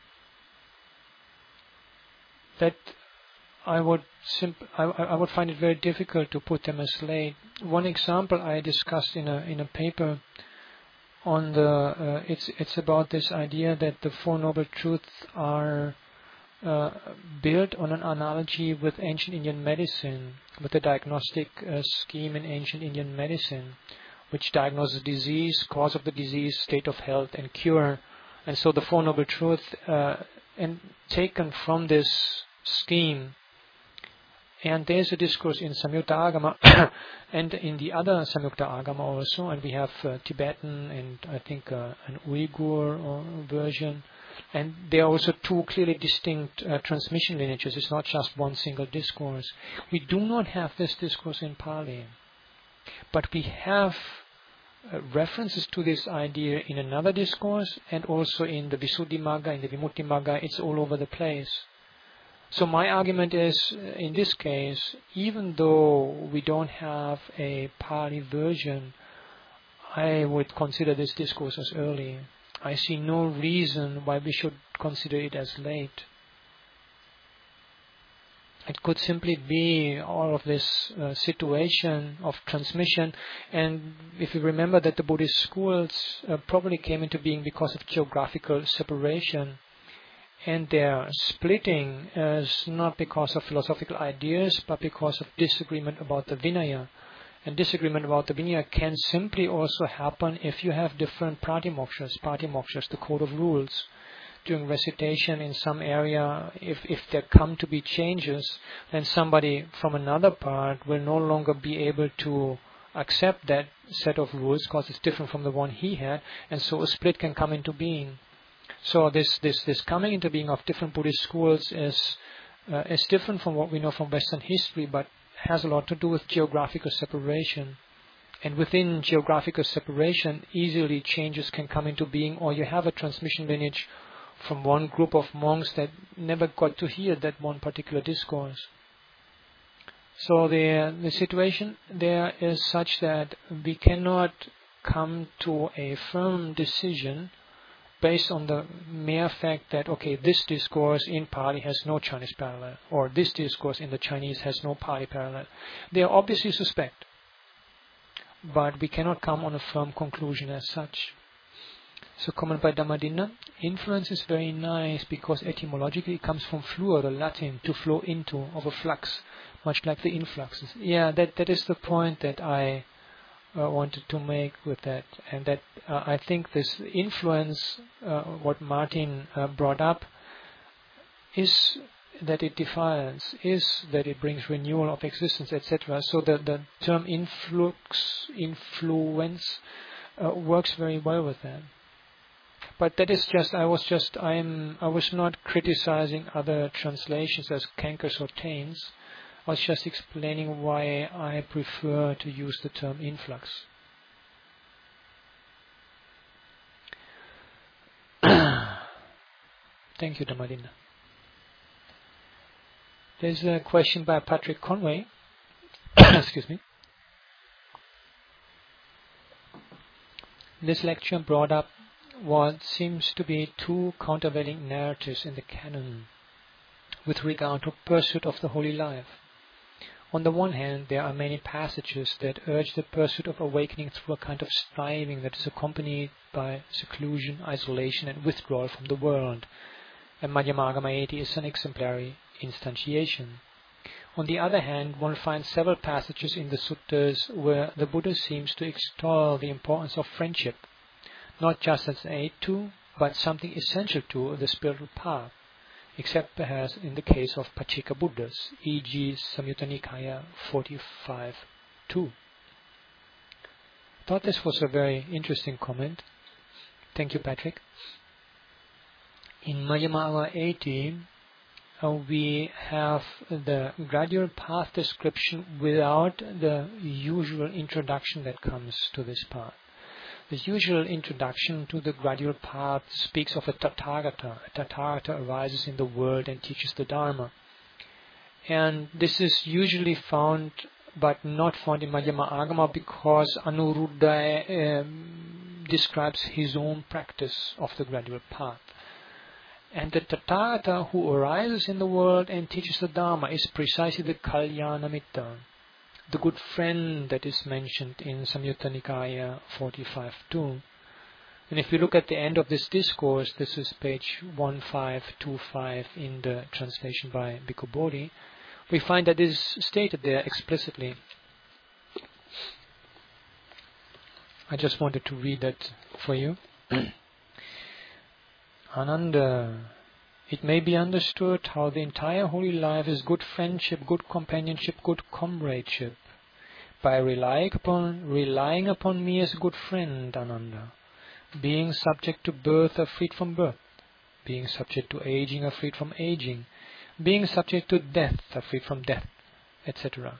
that I would simp- I, I would find it very difficult to put them as late. One example I discussed in a in a paper on the uh, it's it's about this idea that the Four Noble Truths are uh, built on an analogy with ancient Indian medicine, with the diagnostic uh, scheme in ancient Indian medicine, which diagnoses disease, cause of the disease, state of health, and cure. And so the Four Noble Truths, uh, and taken from this scheme. And there's a discourse in Samyutta Agama and in the other Samyutta Agama also, and we have uh, Tibetan and I think uh, an Uyghur uh, version, and there are also two clearly distinct uh, transmission lineages. It's not just one single discourse. We do not have this discourse in Pali, but we have uh, references to this idea in another discourse, and also in the Visuddhimagga, in the Vimuttimagga. It's all over the place. So my argument is, in this case, even though we don't have a Pali version, I would consider this discourse as early. I see no reason why we should consider it as late. It could simply be all of this uh, situation of transmission, and if you remember that the Buddhist schools uh, probably came into being because of geographical separation. And their splitting is not because of philosophical ideas, but because of disagreement about the Vinaya. And disagreement about the Vinaya can simply also happen if you have different pratimokshas, pratimokshas, the code of rules. During recitation in some area, if, if there come to be changes, then somebody from another part will no longer be able to accept that set of rules because it's different from the one he had, and so a split can come into being. So this, this, this coming into being of different Buddhist schools is uh, is different from what we know from Western history, but has a lot to do with geographical separation. And within geographical separation, easily changes can come into being, or you have a transmission lineage from one group of monks that never got to hear that one particular discourse. So the the situation there is such that we cannot come to a firm decision based on the mere fact that, okay, this discourse in Pali has no Chinese parallel, or this discourse in the Chinese has no Pali parallel. They are obviously suspect, but we cannot come on a firm conclusion as such. So comment by Dhammadinna, influence is very nice because etymologically it comes from fluere, the Latin, to flow into, of a flux, much like the influxes. Yeah, that, that is the point that I Uh, wanted to make with that, and that uh, I think this influence, uh, what Martin uh, brought up, is that it defiles, is that it brings renewal of existence, et cetera. So the the term influx, influence, uh, works very well with that. But that is just, I was just, I'm, I was not criticizing other translations as cankers or taints. I was just explaining why I prefer to use the term influx. Thank you, Dhammadinda. There's a question by Patrick Conway. Excuse me. This lecture brought up what seems to be two countervailing narratives in the canon with regard to pursuit of the holy life. On the one hand, there are many passages that urge the pursuit of awakening through a kind of striving that is accompanied by seclusion, isolation, and withdrawal from the world, and Madhyama Agama eighty is an exemplary instantiation. On the other hand, one finds several passages in the suttas where the Buddha seems to extol the importance of friendship, not just as an aid to, but something essential to the spiritual path, except perhaps in the case of Pacceka Buddhas, for example Samyutta Nikaya forty-five two. Thought this was a very interesting comment. Thank you, Patrick. In Madhyama Agama eighty, uh, we have the gradual path description without the usual introduction that comes to this path. The usual introduction to the gradual path speaks of a Tathagata. A Tathagata arises in the world and teaches the Dharma. And this is usually found, but not found in Madhyama Agama, because Anuruddha um, describes his own practice of the gradual path. And the Tathagata who arises in the world and teaches the Dharma is precisely the Kalyanamitta, the good friend that is mentioned in Samyutta Nikaya forty-five two. And if we look at the end of this discourse, this is page one five two five in the translation by Bhikkhu Bodhi, we find that it is stated there explicitly. I just wanted to read that for you. Ananda, it may be understood how the entire holy life is good friendship, good companionship, good comradeship. By relying upon, relying upon me as a good friend, Ananda, being subject to birth or freed from birth, being subject to aging or freed from aging, being subject to death or freed from death, et cetera.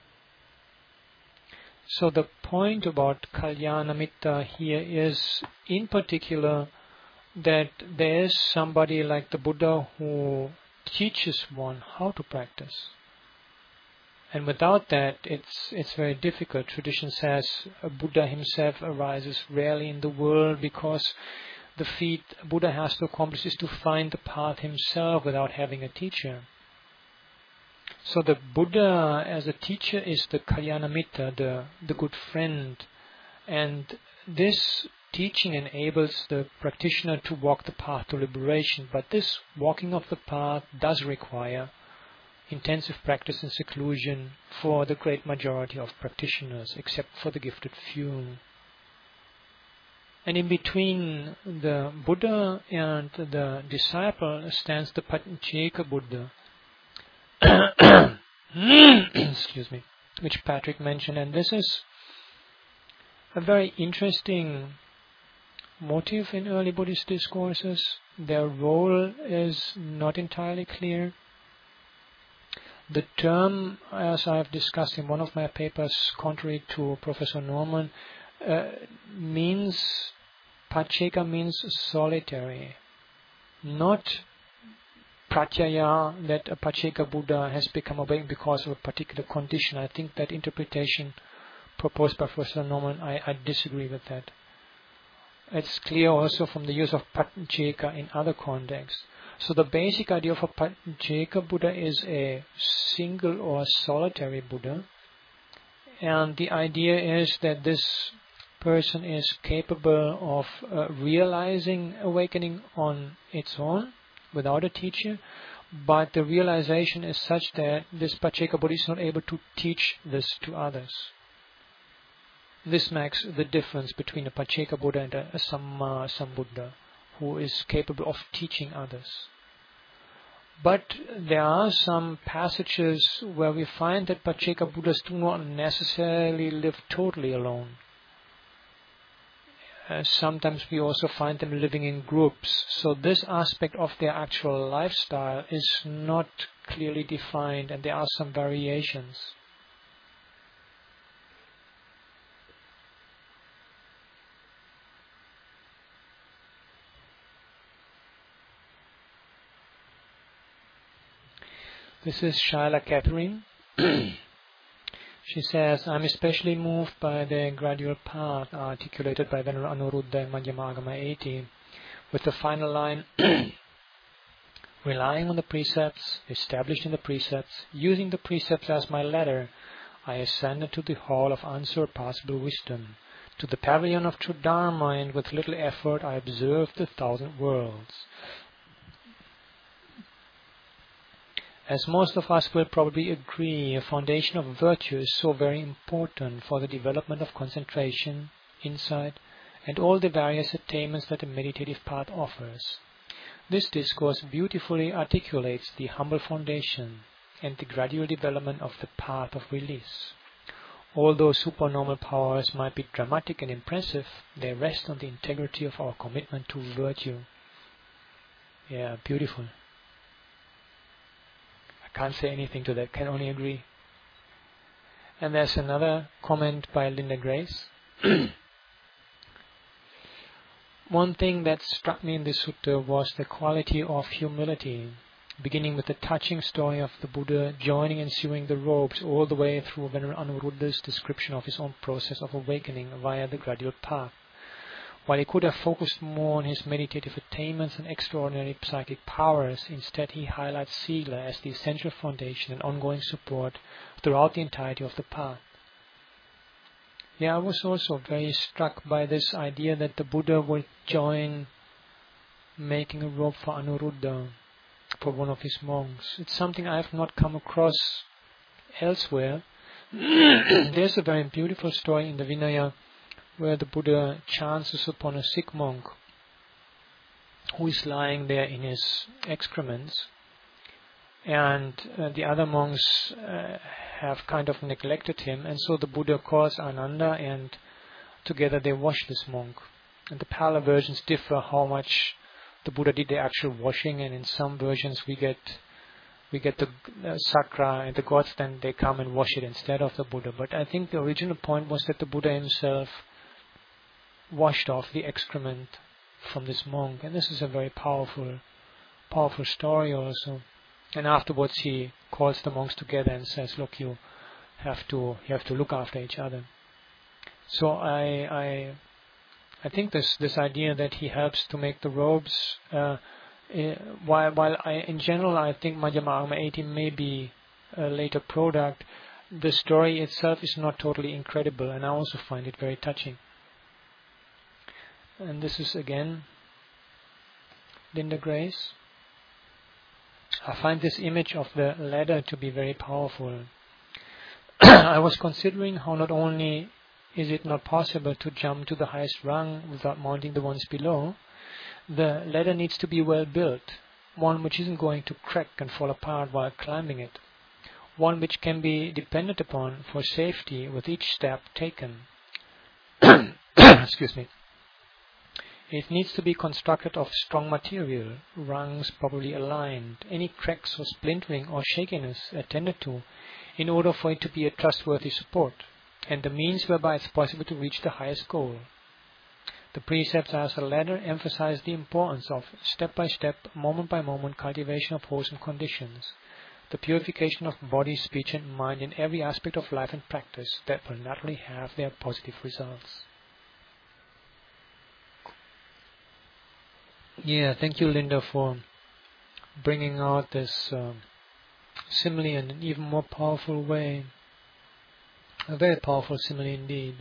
So the point about Kalyanamitta here is, in particular, that there is somebody like the Buddha who teaches one how to practice. And without that, it's it's very difficult. Tradition says a Buddha himself arises rarely in the world, because the feat Buddha has to accomplish is to find the path himself without having a teacher. So the Buddha as a teacher is the Kalyanamitta, the, the good friend. And this teaching enables the practitioner to walk the path to liberation, but this walking of the path does require intensive practice in seclusion for the great majority of practitioners, except for the gifted few. And in between the Buddha and the disciple stands the Pacceka Buddha, excuse me, which Patrick mentioned, and this is a very interesting motive in early Buddhist discourses. Their role is not entirely clear. The term, as I've discussed in one of my papers, contrary to Professor Norman, uh, means, Pacceka means solitary, not pratyaya, that a Pacceka Buddha has become awake because of a particular condition. I think that interpretation proposed by Professor Norman, I, I disagree with that. It's clear also from the use of Pacceka in other contexts. So the basic idea of a Pacceka Buddha is a single or solitary Buddha. And the idea is that this person is capable of uh, realizing awakening on its own, without a teacher. But the realization is such that this Pacceka Buddha is not able to teach this to others. This makes the difference between a Pacceka Buddha and a, a Samma Sambuddha, who is capable of teaching others. But there are some passages where we find that Pacceka Buddhas do not necessarily live totally alone. Uh, sometimes we also find them living in groups. So this aspect of their actual lifestyle is not clearly defined, and there are some variations. This is Shaila Catherine. She says, I'm especially moved by the gradual path articulated by Venerable Anuruddha in Madhyama Agama eighty, with the final line, relying on the precepts, established in the precepts, using the precepts as my ladder, I ascended to the hall of unsurpassable wisdom, to the pavilion of true Dharma, and with little effort I observed the thousand worlds. As most of us will probably agree, a foundation of virtue is so very important for the development of concentration, insight, and all the various attainments that the meditative path offers. This discourse beautifully articulates the humble foundation and the gradual development of the path of release. Although supernormal powers might be dramatic and impressive, they rest on the integrity of our commitment to virtue. Yeah, beautiful. Can't say anything to that, can only agree. And there's another comment by Linda Grace. One thing that struck me in this sutta was the quality of humility, beginning with the touching story of the Buddha joining and sewing the robes all the way through Venerable Anuruddha's description of his own process of awakening via the gradual path. While he could have focused more on his meditative attainments and extraordinary psychic powers, instead he highlights Sila as the essential foundation and ongoing support throughout the entirety of the path. Yeah, I was also very struck by this idea that the Buddha would join making a robe for Anuruddha, for one of his monks. It's something I have not come across elsewhere. There's a very beautiful story in the Vinaya where the Buddha chances upon a sick monk who is lying there in his excrements, and uh, the other monks uh, have kind of neglected him, and so the Buddha calls Ananda, and together they wash this monk. And the Pala versions differ how much the Buddha did the actual washing, and in some versions we get we get the uh, sakra and the gods, then they come and wash it instead of the Buddha. But I think the original point was that the Buddha himself washed off the excrement from this monk, and this is a very powerful powerful story also. And afterwards he calls the monks together and says, look, you have to you have to look after each other. So I I I think this this idea that he helps to make the robes, uh, uh, while while I in general I think Madhyama Agama eighty may be a later product, the story itself is not totally incredible, and I also find it very touching. And this is again Linda Grace. I find this image of the ladder to be very powerful. I was considering how not only is it not possible to jump to the highest rung without mounting the ones below, the ladder needs to be well built, one which isn't going to crack and fall apart while climbing it, one which can be depended upon for safety with each step taken. Excuse me. It needs to be constructed of strong material, rungs properly aligned, any cracks or splintering or shakiness attended to, in order for it to be a trustworthy support, and the means whereby it's possible to reach the highest goal. The precepts as a ladder emphasize the importance of step-by-step, moment-by-moment cultivation of wholesome conditions, the purification of body, speech and mind in every aspect of life and practice that will naturally have their positive results. Yeah, thank you, Linda, for bringing out this uh, simile in an even more powerful way. A very powerful simile indeed.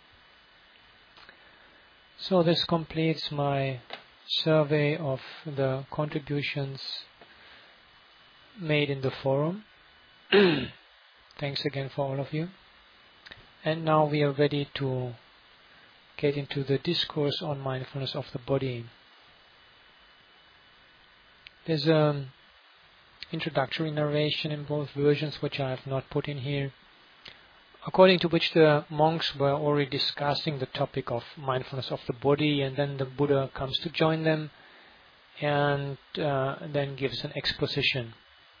So this completes my survey of the contributions made in the forum. Thanks again for all of you. And now we are ready to get into the discourse on mindfulness of the body. There's an introductory narration in both versions which I have not put in here, according to which the monks were already discussing the topic of mindfulness of the body, and then the Buddha comes to join them and uh, then gives an exposition.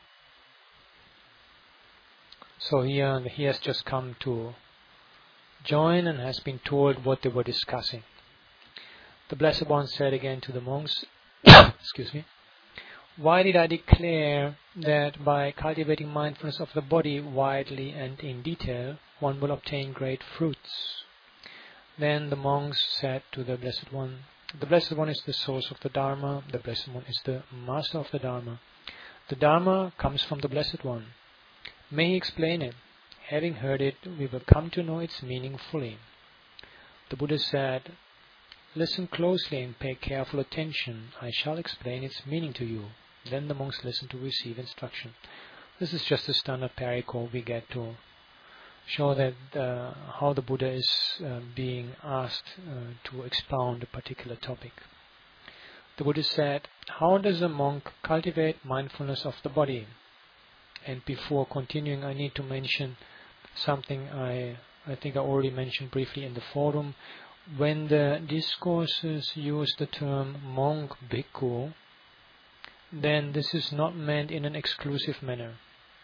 So he, uh, he has just come to join and has been told what they were discussing. The Blessed One said again to the monks, excuse me, Why did I declare that by cultivating mindfulness of the body widely and in detail, one will obtain great fruits? Then the monks said to the Blessed One, the Blessed One is the source of the Dharma, the Blessed One is the master of the Dharma. The Dharma comes from the Blessed One. May he explain it. Having heard it, we will come to know its meaning fully. The Buddha said, listen closely and pay careful attention. I shall explain its meaning to you. Then the monks listened to receive instruction. This is just a standard pariko we get to show that uh, how the Buddha is uh, being asked uh, to expound a particular topic. The Buddha said, how does a monk cultivate mindfulness of the body? And before continuing, I need to mention something I, I think I already mentioned briefly in the forum. When the discourses use the term monk bhikkhu, then this is not meant in an exclusive manner.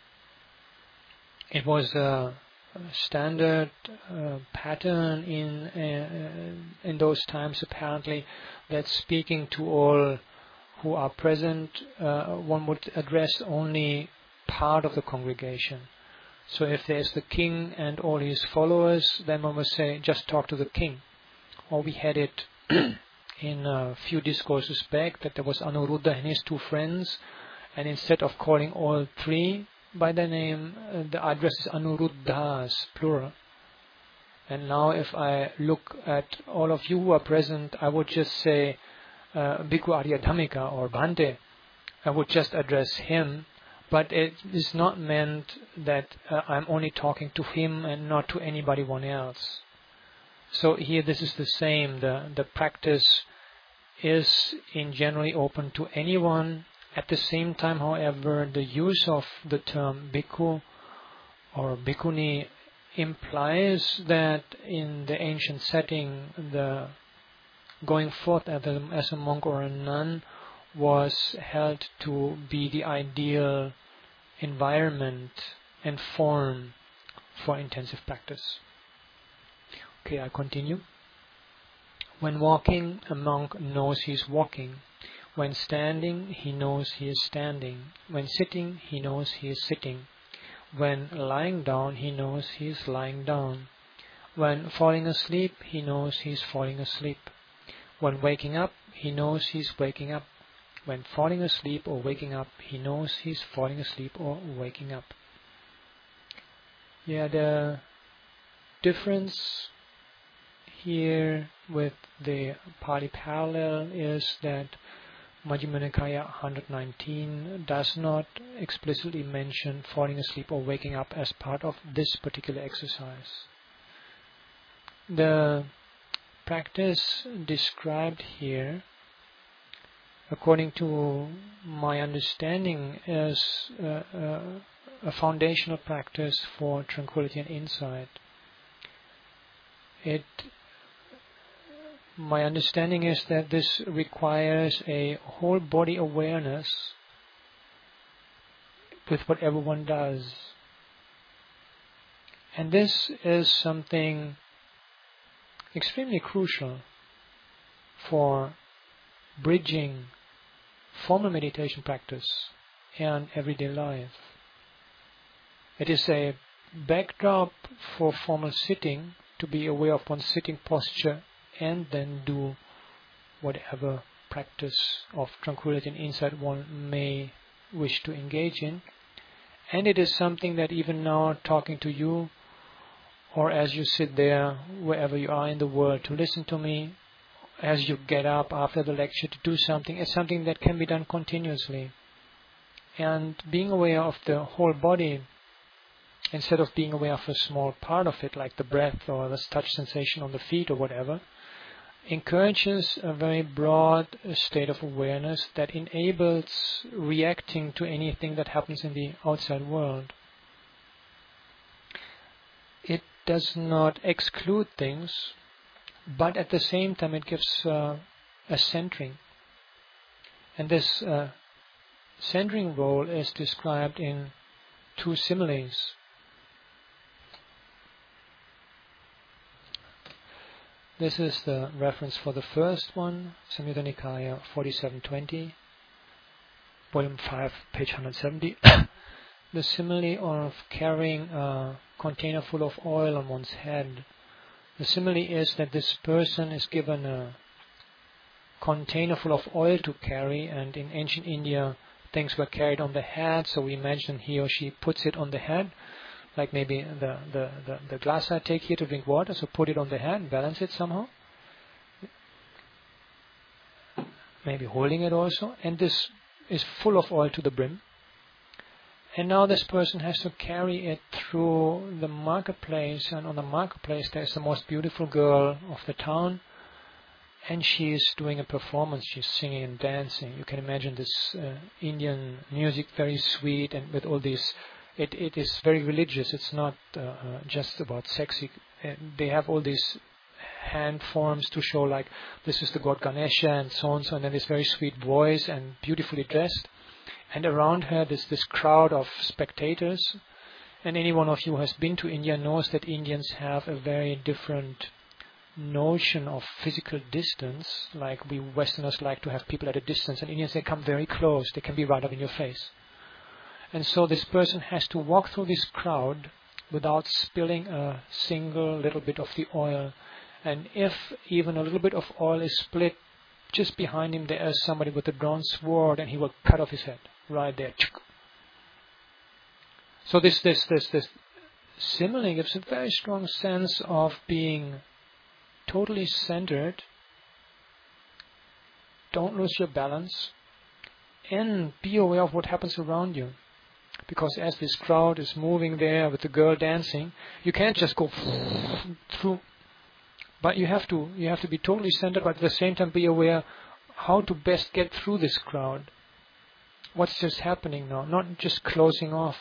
It was a standard uh, pattern in uh, in those times, apparently, that speaking to all who are present, uh, one would address only part of the congregation. So if there's the king and all his followers, then one would say, just talk to the king. Or we had it in a few discourses back that there was Anuruddha and his two friends, and instead of calling all three by their name, uh, the address is Anuruddhas, plural. And now if I look at all of you who are present, I would just say uh, Bhikkhu Arya Dhammika or Bhante. I would just address him, but it is not meant that uh, I'm only talking to him and not to anybody one else. So here this is the same. The, the practice is in generally open to anyone. At the same time, however, the use of the term bhikkhu or bhikkhuni implies that in the ancient setting, the going forth as a, as a monk or a nun was held to be the ideal environment and form for intensive practice. Okay, I continue. When walking, a monk knows he is walking. When standing, he knows he is standing. When sitting, he knows he is sitting. When lying down, he knows he is lying down. When falling asleep, he knows he is falling asleep. When waking up, he knows he is waking up. When falling asleep or waking up, he knows he is falling asleep or waking up. Yeah, the difference here with the Pali parallel is that Majjhima Nikaya one nineteen does not explicitly mention falling asleep or waking up as part of this particular exercise. The practice described here, according to my understanding, is uh, uh, a foundational practice for tranquility and insight. It My understanding is that this requires a whole body awareness with whatever one does. And this is something extremely crucial for bridging formal meditation practice and everyday life. It is a backdrop for formal sitting, to be aware of one's sitting posture and then do whatever practice of tranquility and insight one may wish to engage in. And it is something that even now, talking to you, or as you sit there, wherever you are in the world, to listen to me, as you get up after the lecture to do something, it's something that can be done continuously. And being aware of the whole body, instead of being aware of a small part of it, like the breath or the touch sensation on the feet or whatever, encourages a very broad state of awareness that enables reacting to anything that happens in the outside world. It does not exclude things, but at the same time it gives uh, a centering. And this uh, centering role is described in two similes. This is the reference for the first one, Samyutta Nikaya forty-seven twenty. volume five, page one hundred seventy. The simile of carrying a container full of oil on one's head. The simile is that this person is given a container full of oil to carry, and in ancient India things were carried on the head, so we imagine he or she puts it on the head, like maybe the, the, the, the glass I take here to drink water, so put it on the head, balance it somehow. Maybe holding it also, and this is full of oil to the brim. And now this person has to carry it through the marketplace, and on the marketplace there's the most beautiful girl of the town, and she's doing a performance, she's singing and dancing. You can imagine this uh, Indian music, very sweet, and with all these, it, it is very religious, it's not uh, uh, just about sexy. Uh, they have all these hand forms to show like this is the god Ganesha and so on, so and then this very sweet voice and beautifully dressed. And around her there's this crowd of spectators. And any one of you who has been to India knows that Indians have a very different notion of physical distance. Like we Westerners like to have people at a distance, and Indians, they come very close, they can be right up in your face. And so this person has to walk through this crowd without spilling a single little bit of the oil. And if even a little bit of oil is split, just behind him there is somebody with a drawn sword, and he will cut off his head right there. So this this this this simile gives a very strong sense of being totally centered. Don't lose your balance, and be aware of what happens around you. Because as this crowd is moving there with the girl dancing, you can't just go through. But you have to you have to be totally centered, but at the same time be aware how to best get through this crowd. What's just happening now? Not just closing off.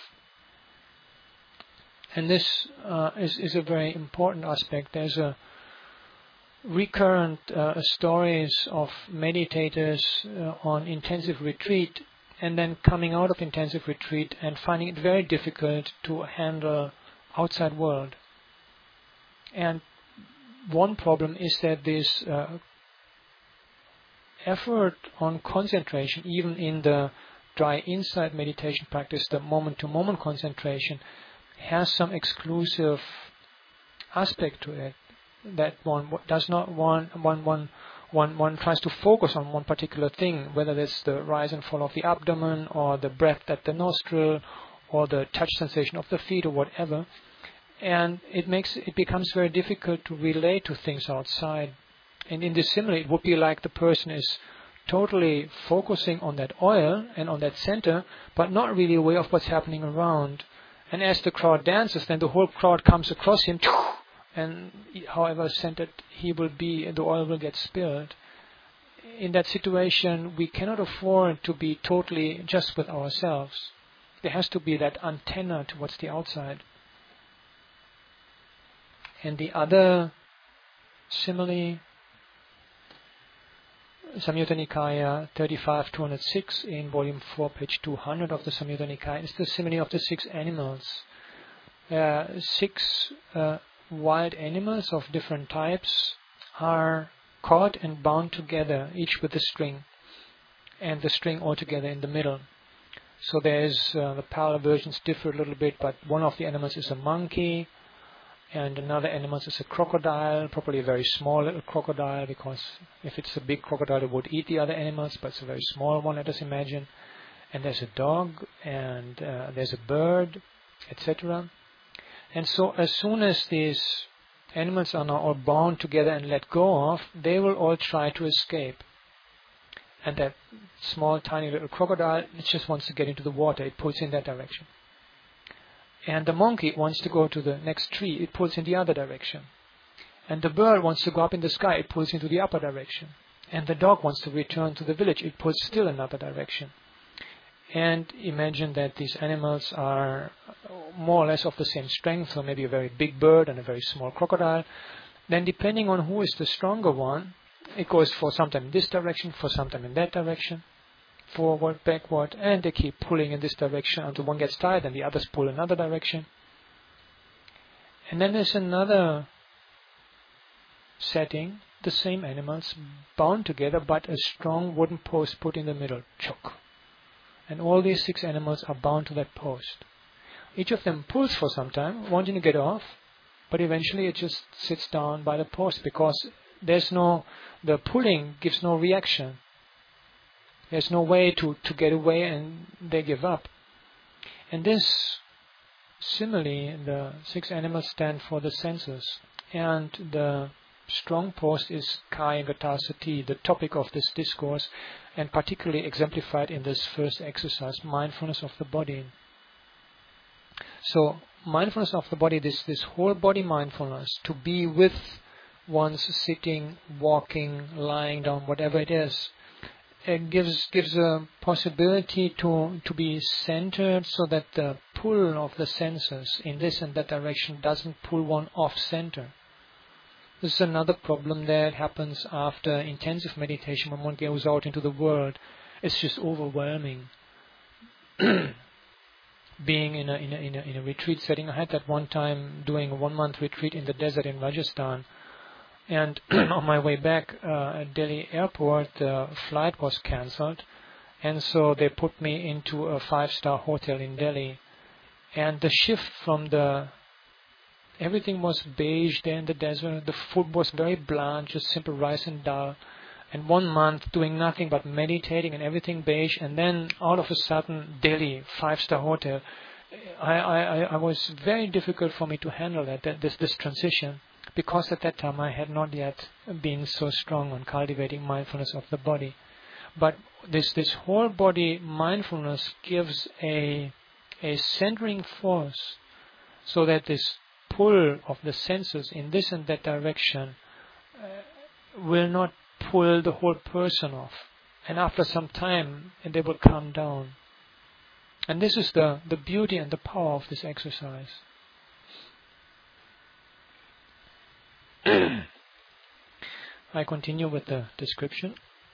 And this uh, is, is a very important aspect. There's a recurrent uh, stories of meditators uh, on intensive retreat, and then coming out of intensive retreat and finding it very difficult to handle outside world. And one problem is that this uh, effort on concentration, even in the dry insight meditation practice, the moment-to-moment concentration, has some exclusive aspect to it. That one does not want one one one one tries to focus on one particular thing, whether it's the rise and fall of the abdomen, or the breath at the nostril, or the touch sensation of the feet, or whatever. And it makes it becomes very difficult to relate to things outside. And in this simile, it would be like the person is totally focusing on that oil and on that center, but not really aware of what's happening around. And as the crowd dances, then the whole crowd comes across him, and however centered he will be, the oil will get spilled. In that situation, we cannot afford to be totally just with ourselves. There has to be that antenna towards the outside. And the other simile, Samyutta Nikaya thirty-five two oh six in volume four, page two hundred of the Samyutta Nikaya, is the simile of the six animals. Uh, six uh, wild animals of different types are caught and bound together, each with a string, and the string all together in the middle. So there's uh, the parallel versions differ a little bit, but one of the animals is a monkey, and another animal is a crocodile, probably a very small little crocodile, because if it's a big crocodile it would eat the other animals, but it's a very small one, let us imagine. And there's a dog, and uh, there's a bird, et cetera. And so as soon as these animals are now all bound together and let go of, they will all try to escape. And that small tiny little crocodile, it just wants to get into the water, it pulls in that direction. And the monkey wants to go to the next tree, it pulls in the other direction. And the bird wants to go up in the sky, it pulls into the upper direction. And the dog wants to return to the village, it pulls still another direction. And imagine that these animals are more or less of the same strength, so maybe a very big bird and a very small crocodile. Then depending on who is the stronger one, it goes for sometime in this direction, for sometime in that direction, forward, backward, and they keep pulling in this direction until one gets tired and the others pull another direction. And then there's another setting, the same animals bound together, but a strong wooden post put in the middle. Choke. And all these six animals are bound to that post. Each of them pulls for some time, wanting to get off, but eventually it just sits down by the post because there's no, the pulling gives no reaction. There's no way to, to get away, and they give up. And this, similarly, the six animals stand for the senses. And the strong post is Kaya Gata Sati, the topic of this discourse, and particularly exemplified in this first exercise, mindfulness of the body. So, mindfulness of the body, this, this whole body mindfulness, to be with one's sitting, walking, lying down, whatever it is, it gives gives a possibility to, to be centered so that the pull of the senses in this and that direction doesn't pull one off center. This is another problem that happens after intensive meditation when one goes out into the world. It's just overwhelming. Being in a, in, a, in, a, in a retreat setting, I had that one time doing a one month retreat in the desert in Rajasthan. And on my way back uh, at Delhi airport, the flight was cancelled. And so they put me into a five-star hotel in Delhi. And the shift from the... Everything was beige there in the desert. The food was very bland, just simple rice and dal. And one month doing nothing but meditating and everything beige. And then all of a sudden, Delhi, five-star hotel. I, I, I was very difficult for me to handle that, that this, this transition. Because at that time I had not yet been so strong on cultivating mindfulness of the body. But this this whole body mindfulness gives a a centering force so that this pull of the senses in this and that direction uh, will not pull the whole person off. And after some time they will calm down. And this is the, the beauty and the power of this exercise. I continue with the description.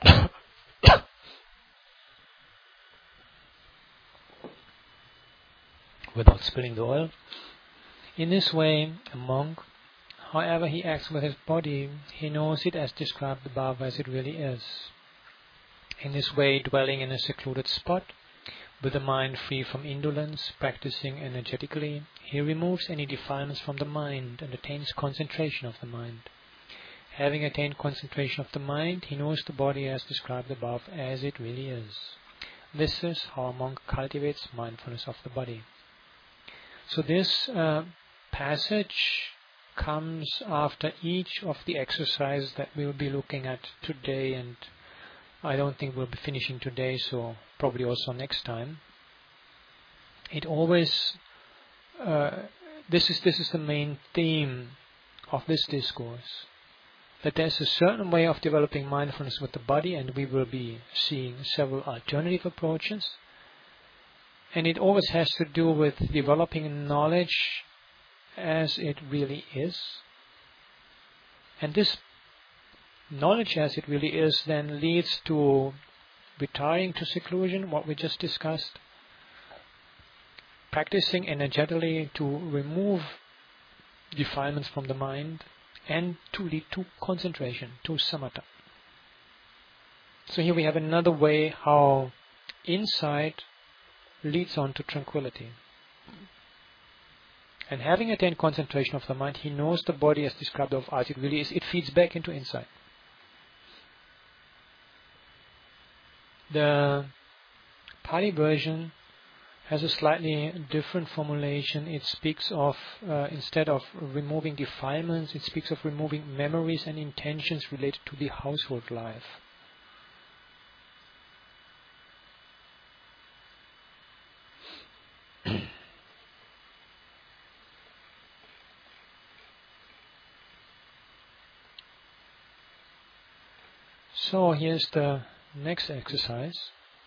Without spilling the oil. In this way, a monk, however he acts with his body, he knows it as described above as it really is. In this way, dwelling in a secluded spot, with the mind free from indolence, practicing energetically, he removes any defilements from the mind and attains concentration of the mind. Having attained concentration of the mind, he knows the body as described above as it really is. This is how a monk cultivates mindfulness of the body. So this uh, passage comes after each of the exercises that we will be looking at today, and I don't think we'll be finishing today, so probably also next time. It always, uh, this is this is the main theme of this discourse, that there's a certain way of developing mindfulness with the body, and we will be seeing several alternative approaches. And it always has to do with developing knowledge as it really is. And this knowledge as it really is then leads to retiring to seclusion, what we just discussed, practicing energetically to remove defilements from the mind, and to lead to concentration, to samatha. So here we have another way how insight leads on to tranquility. And having attained concentration of the mind, he knows the body as described of as it really is. It feeds back into insight. The Pali version has a slightly different formulation. It speaks of, uh, instead of removing defilements, it speaks of removing memories and intentions related to the household life. So here's the next exercise.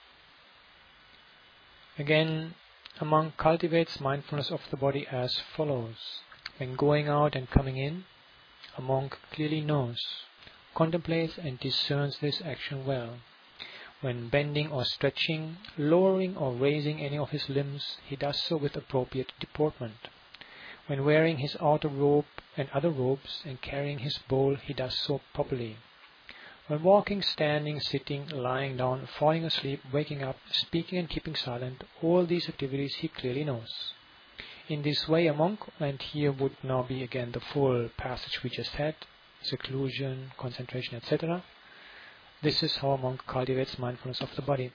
Again, a monk cultivates mindfulness of the body as follows. When going out and coming in, a monk clearly knows, contemplates and discerns this action well. When bending or stretching, lowering or raising any of his limbs, he does so with appropriate deportment. When wearing his outer robe and other robes and carrying his bowl, he does so properly. When walking, standing, sitting, lying down, falling asleep, waking up, speaking and keeping silent, all these activities he clearly knows. In this way a monk, and here would now be again the full passage we just had, seclusion, concentration, et cetera. This is how a monk cultivates mindfulness of the body.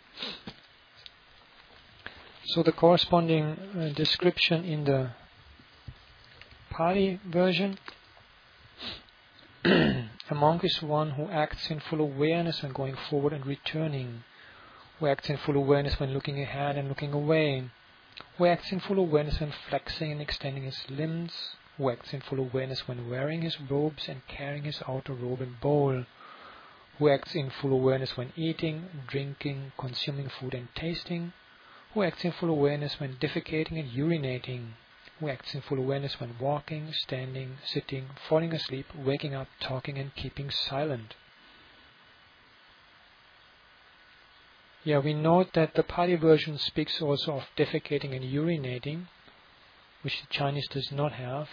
So the corresponding uh, description in the Pali version, a monk is one who acts in full awareness when going forward and returning, who acts in full awareness when looking ahead and looking away, who acts in full awareness when flexing and extending his limbs, who acts in full awareness when wearing his robes and carrying his outer robe and bowl, who acts in full awareness when eating, drinking, consuming food and tasting, who acts in full awareness when defecating and urinating, who acts in full awareness when walking, standing, sitting, falling asleep, waking up, talking and keeping silent. Yeah, we note that the Pali version speaks also of defecating and urinating, which the Chinese does not have.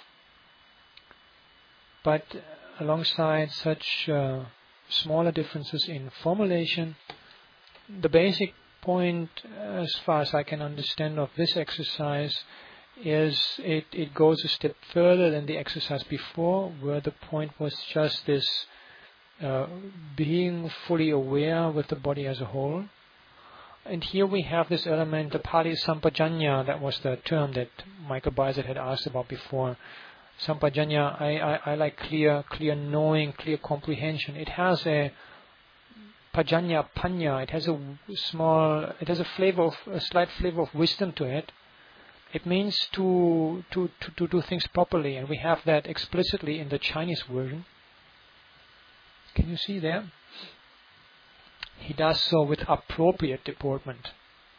But alongside such uh, smaller differences in formulation, the basic point, as far as I can understand, of this exercise is it, it goes a step further than the exercise before, where the point was just this uh, being fully aware with the body as a whole. And here we have this element, the Pali Sampajanya, that was the term that Michael Bizet had asked about before. Sampajanya, I, I, I like clear, clear knowing, clear comprehension. It has a Pajanya, Panya, it has a small, it has a flavor of, a slight flavor of wisdom to it. It means to, to, to, to do things properly, and we have that explicitly in the Chinese version. Can you see there? He does so with appropriate deportment.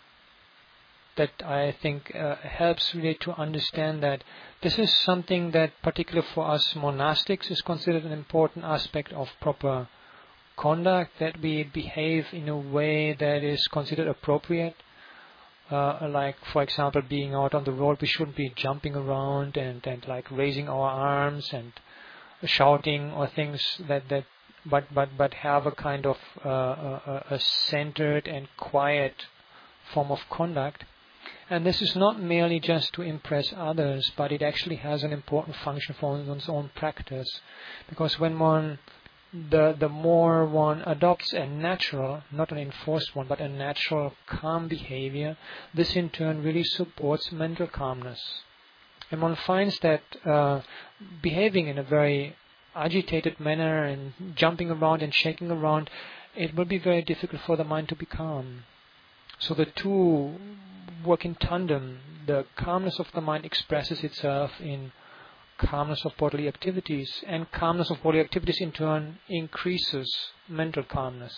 That I think uh, helps really to understand that this is something that, particularly for us monastics, is considered an important aspect of proper conduct, that we behave in a way that is considered appropriate. Uh, like, for example, being out on the road, we shouldn't be jumping around and, and like raising our arms and shouting or things that that. But but but have a kind of uh, a, a centered and quiet form of conduct, and this is not merely just to impress others, but it actually has an important function for one's own practice, because when one the the more one adopts a natural, not an enforced one, but a natural calm behavior, this in turn really supports mental calmness, and one finds that uh, behaving in a very agitated manner and jumping around and shaking around, it will be very difficult for the mind to be calm. So the two work in tandem. The calmness of the mind expresses itself in calmness of bodily activities, and calmness of bodily activities in turn increases mental calmness.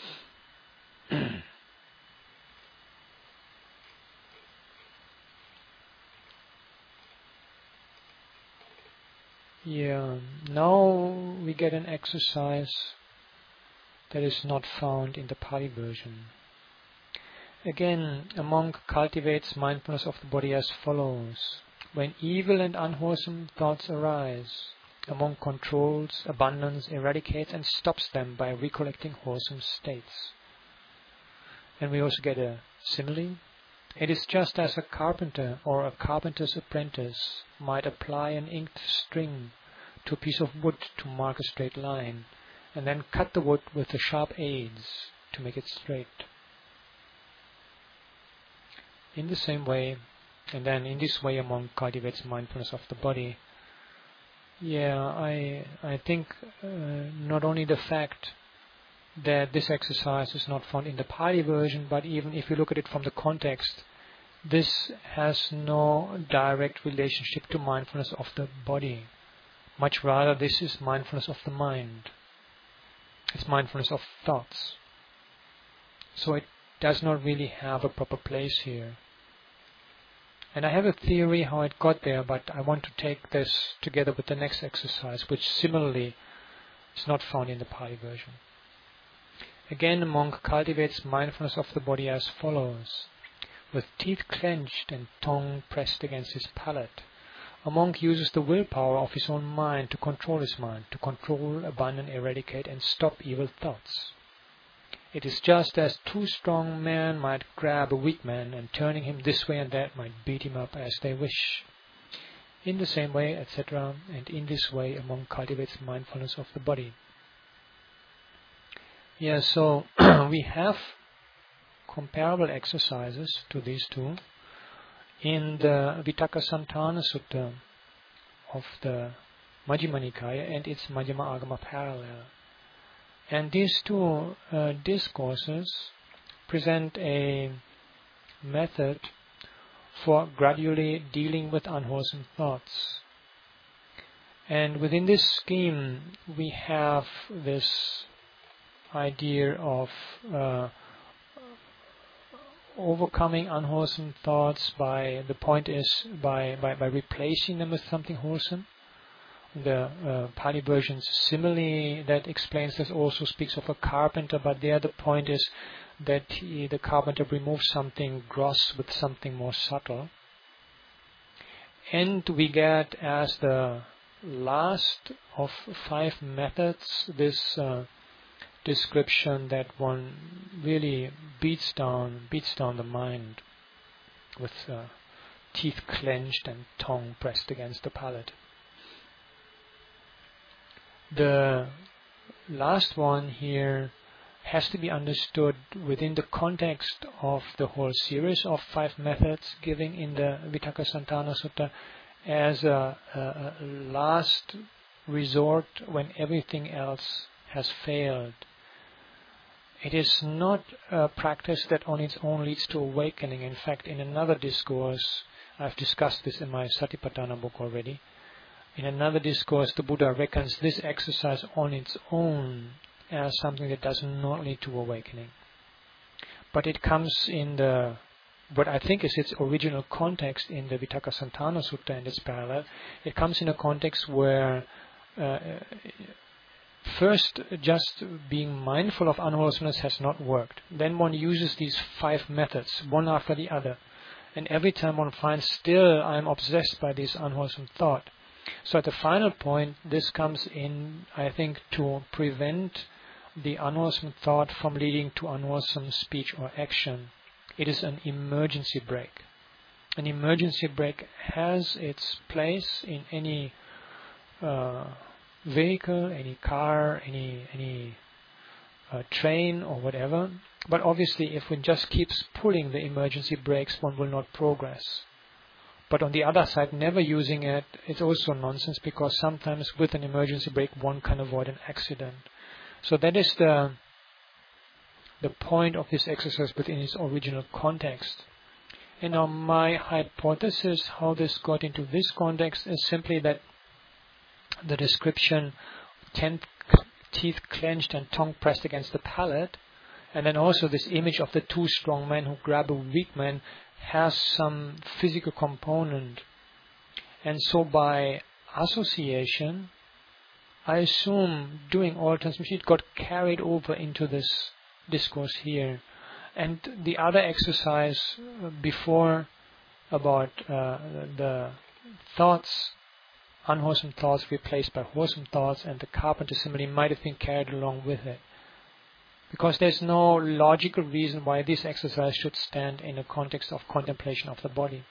Yeah, now we get an exercise that is not found in the Pali version. Again, a monk cultivates mindfulness of the body as follows. When evil and unwholesome thoughts arise, a monk controls, abandons, eradicates and stops them by recollecting wholesome states. And we also get a simile. It is just as a carpenter or a carpenter's apprentice might apply an inked string to a piece of wood to mark a straight line, and then cut the wood with the sharp adze to make it straight. In the same way, and then in this way a monk cultivates mindfulness of the body. Yeah, I I think uh, not only the fact that this exercise is not found in the Pali version, but even if you look at it from the context, this has no direct relationship to mindfulness of the body. Much rather, this is mindfulness of the mind. It's mindfulness of thoughts. So it does not really have a proper place here. And I have a theory how it got there, but I want to take this together with the next exercise, which similarly is not found in the Pali version. Again, a monk cultivates mindfulness of the body as follows. With teeth clenched and tongue pressed against his palate, A monk uses the willpower of his own mind to control his mind, to control, abandon, eradicate, and stop evil thoughts. It is just as two strong men might grab a weak man and turning him this way and that might beat him up as they wish. In the same way, et cetera, and in this way a monk cultivates mindfulness of the body. Yeah, so we have comparable exercises to these two in the Vitakkasanthana Sutta of the Majjhima Nikaya and its Madhyama Agama parallel. And these two uh, discourses present a method for gradually dealing with unwholesome thoughts. And within this scheme, we have this idea of uh, overcoming unwholesome thoughts by, the point is, by, by, by replacing them with something wholesome. The uh, Pali version's simile that explains this also speaks of a carpenter, but there the point is that he, the carpenter removes something gross with something more subtle. And we get as the last of five methods this uh, description that one really beats down, beats down the mind with uh, teeth clenched and tongue pressed against the palate. The last one here has to be understood within the context of the whole series of five methods given in the Vitakkasanthana Sutta as a, a, a last resort when everything else has failed. It is not a practice that on its own leads to awakening. In fact, in another discourse, I've discussed this in my Satipatthana book already. In another discourse, the Buddha reckons this exercise on its own as something that does not lead to awakening. But it comes in the, what I think is its original context in the Vitakkasanthana Sutta and its parallel. It comes in a context where uh, first just being mindful of unwholesomeness has not worked. Then one uses these five methods, one after the other. And every time one finds still I am obsessed by this unwholesome thought. So at the final point, this comes in, I think, to prevent the unwholesome thought from leading to unwholesome speech or action. It is an emergency brake. An emergency brake has its place in any uh, vehicle, any car, any any uh, train or whatever. But obviously, if one just keeps pulling the emergency brakes, one will not progress. But on the other side, never using it, it's also nonsense, because sometimes with an emergency brake one can avoid an accident. So that is the the point of this exercise within its original context. And now my hypothesis how this got into this context is simply that the description, ten teeth clenched and tongue pressed against the palate, and then also this image of the two strong men who grab a weak man, has some physical component. And so by association, I assume during oral transmission it got carried over into this discourse here. And the other exercise before about uh, the thoughts, unwholesome thoughts replaced by wholesome thoughts, and the carpenter simile might have been carried along with it. Because there's no logical reason why this exercise should stand in a context of contemplation of the body.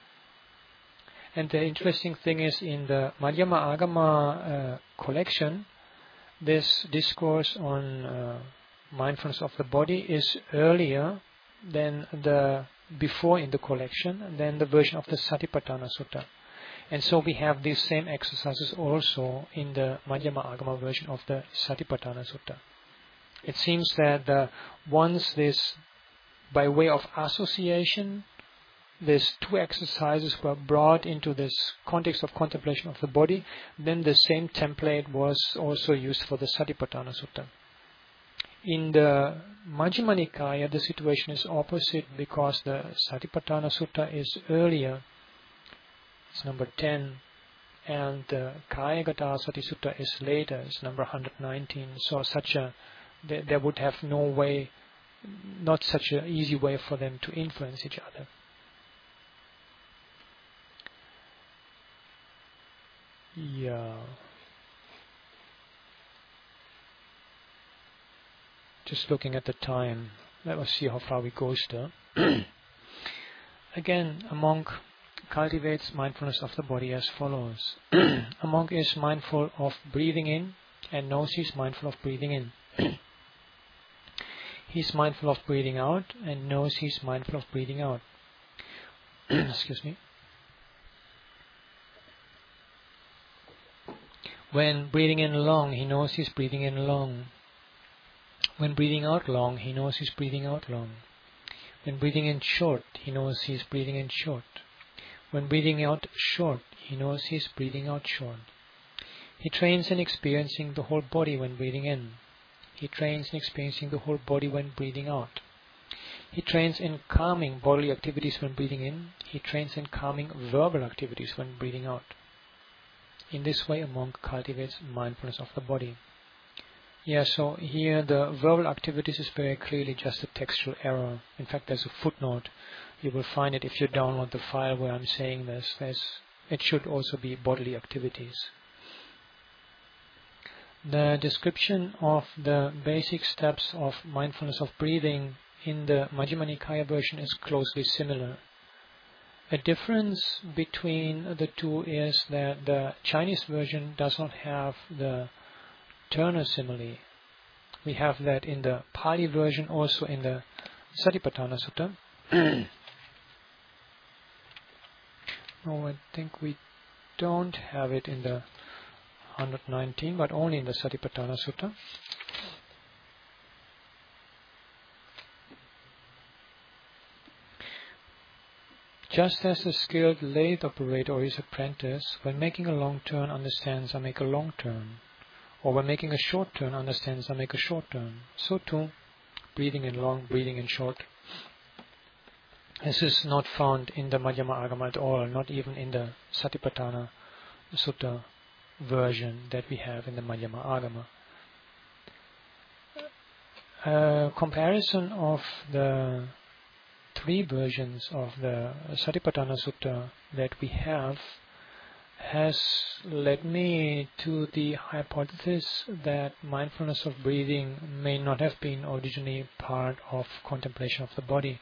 And the interesting thing is, in the Madhyama Agama uh, collection, this discourse on uh, mindfulness of the body is earlier than the before in the collection than the version of the Satipatthana Sutta. And so we have these same exercises also in the Madhyama Agama version of the Satipatthana Sutta. It seems that uh, once this, by way of association, these two exercises were brought into this context of contemplation of the body, then the same template was also used for the Satipatthana Sutta. In the Majjhima Nikaya, the situation is opposite, because the Satipatthana Sutta is earlier. It's number ten. And the Kayagata Sati Sutta is later. It's number one hundred nineteen. So such a there, there would have no way, not such an easy way for them to influence each other. Yeah. Just looking at the time. Let us see how far we go still. Again, a monk cultivates mindfulness of the body as follows. A monk is mindful of breathing in and knows he's mindful of breathing in. He's mindful of breathing out and knows he's mindful of breathing out. Excuse me. When breathing in long, he knows he's breathing in long. When breathing out long, he knows he's breathing out long. When breathing in short, he knows he's breathing in short. When breathing out short, he knows he's breathing out short. He trains in experiencing the whole body when breathing in. He trains in experiencing the whole body when breathing out. He trains in calming bodily activities when breathing in. He trains in calming verbal activities when breathing out. In this way, a monk cultivates mindfulness of the body. Yeah, so here the verbal activities is very clearly just a textual error. In fact, there's a footnote. You will find it if you download the file where I'm saying this. There's, it should also be bodily activities. The description of the basic steps of mindfulness of breathing in the Majjhima Nikaya version is closely similar. A difference between the two is that the Chinese version does not have the Turner simile. We have that in the Pali version, also in the Satipatthana Sutta. No, I think we don't have it in the one nineteen, but only in the Satipatthana Sutta. Just as a skilled lathe operator or his apprentice, when making a long turn, understands I make a long turn, or when making a short turn, understands I make a short turn, so too, breathing in long, breathing in short. This is not found in the Madhyama Agama at all, not even in the Satipatthana Sutta version that we have in the Madhyama Agama. A comparison of the three versions of the Satipatthana Sutta that we have has led me to the hypothesis that mindfulness of breathing may not have been originally part of contemplation of the body.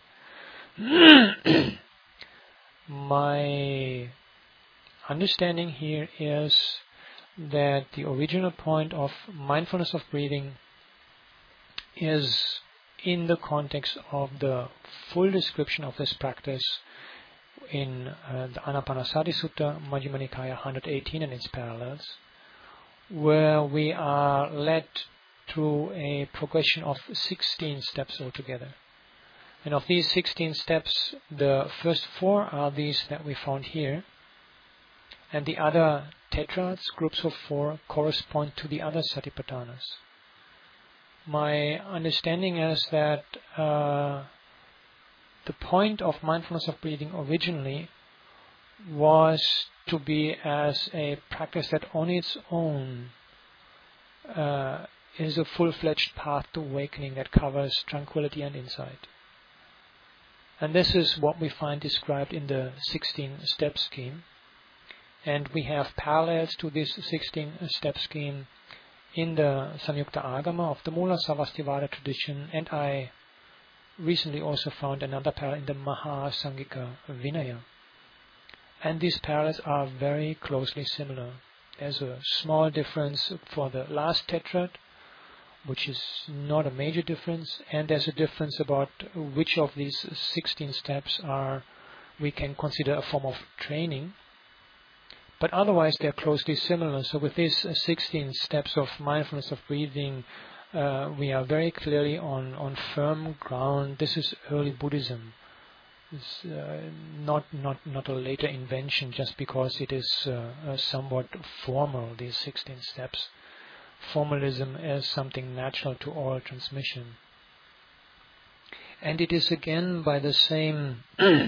My understanding here is that the original point of mindfulness of breathing is in the context of the full description of this practice in uh, the Anapanasati Sutta, Majjhima Nikaya one eighteen and its parallels, where we are led through a progression of sixteen steps altogether. And of these sixteen steps, the first four are these that we found here, and the other tetrads, groups of four, correspond to the other Satipatthanas. My understanding is that uh, the point of mindfulness of breathing originally was to be as a practice that on its own uh, is a full-fledged path to awakening that covers tranquility and insight. And this is what we find described in the sixteen-step scheme. And we have parallels to this sixteen-step scheme in the Samyukta Agama of the Mula Savastivada tradition, and I recently also found another parallel in the Mahasangika Vinaya. And these parallels are very closely similar. There's a small difference for the last tetrad, which is not a major difference, and there's a difference about which of these sixteen steps are we can consider a form of training. But otherwise they are closely similar. So with these sixteen steps of mindfulness of breathing, uh, we are very clearly on, on firm ground. This is early Buddhism. It's uh, not, not, not a later invention just because it is uh, uh, somewhat formal, these sixteen steps. Formalism is something natural to oral transmission. And it is again by the same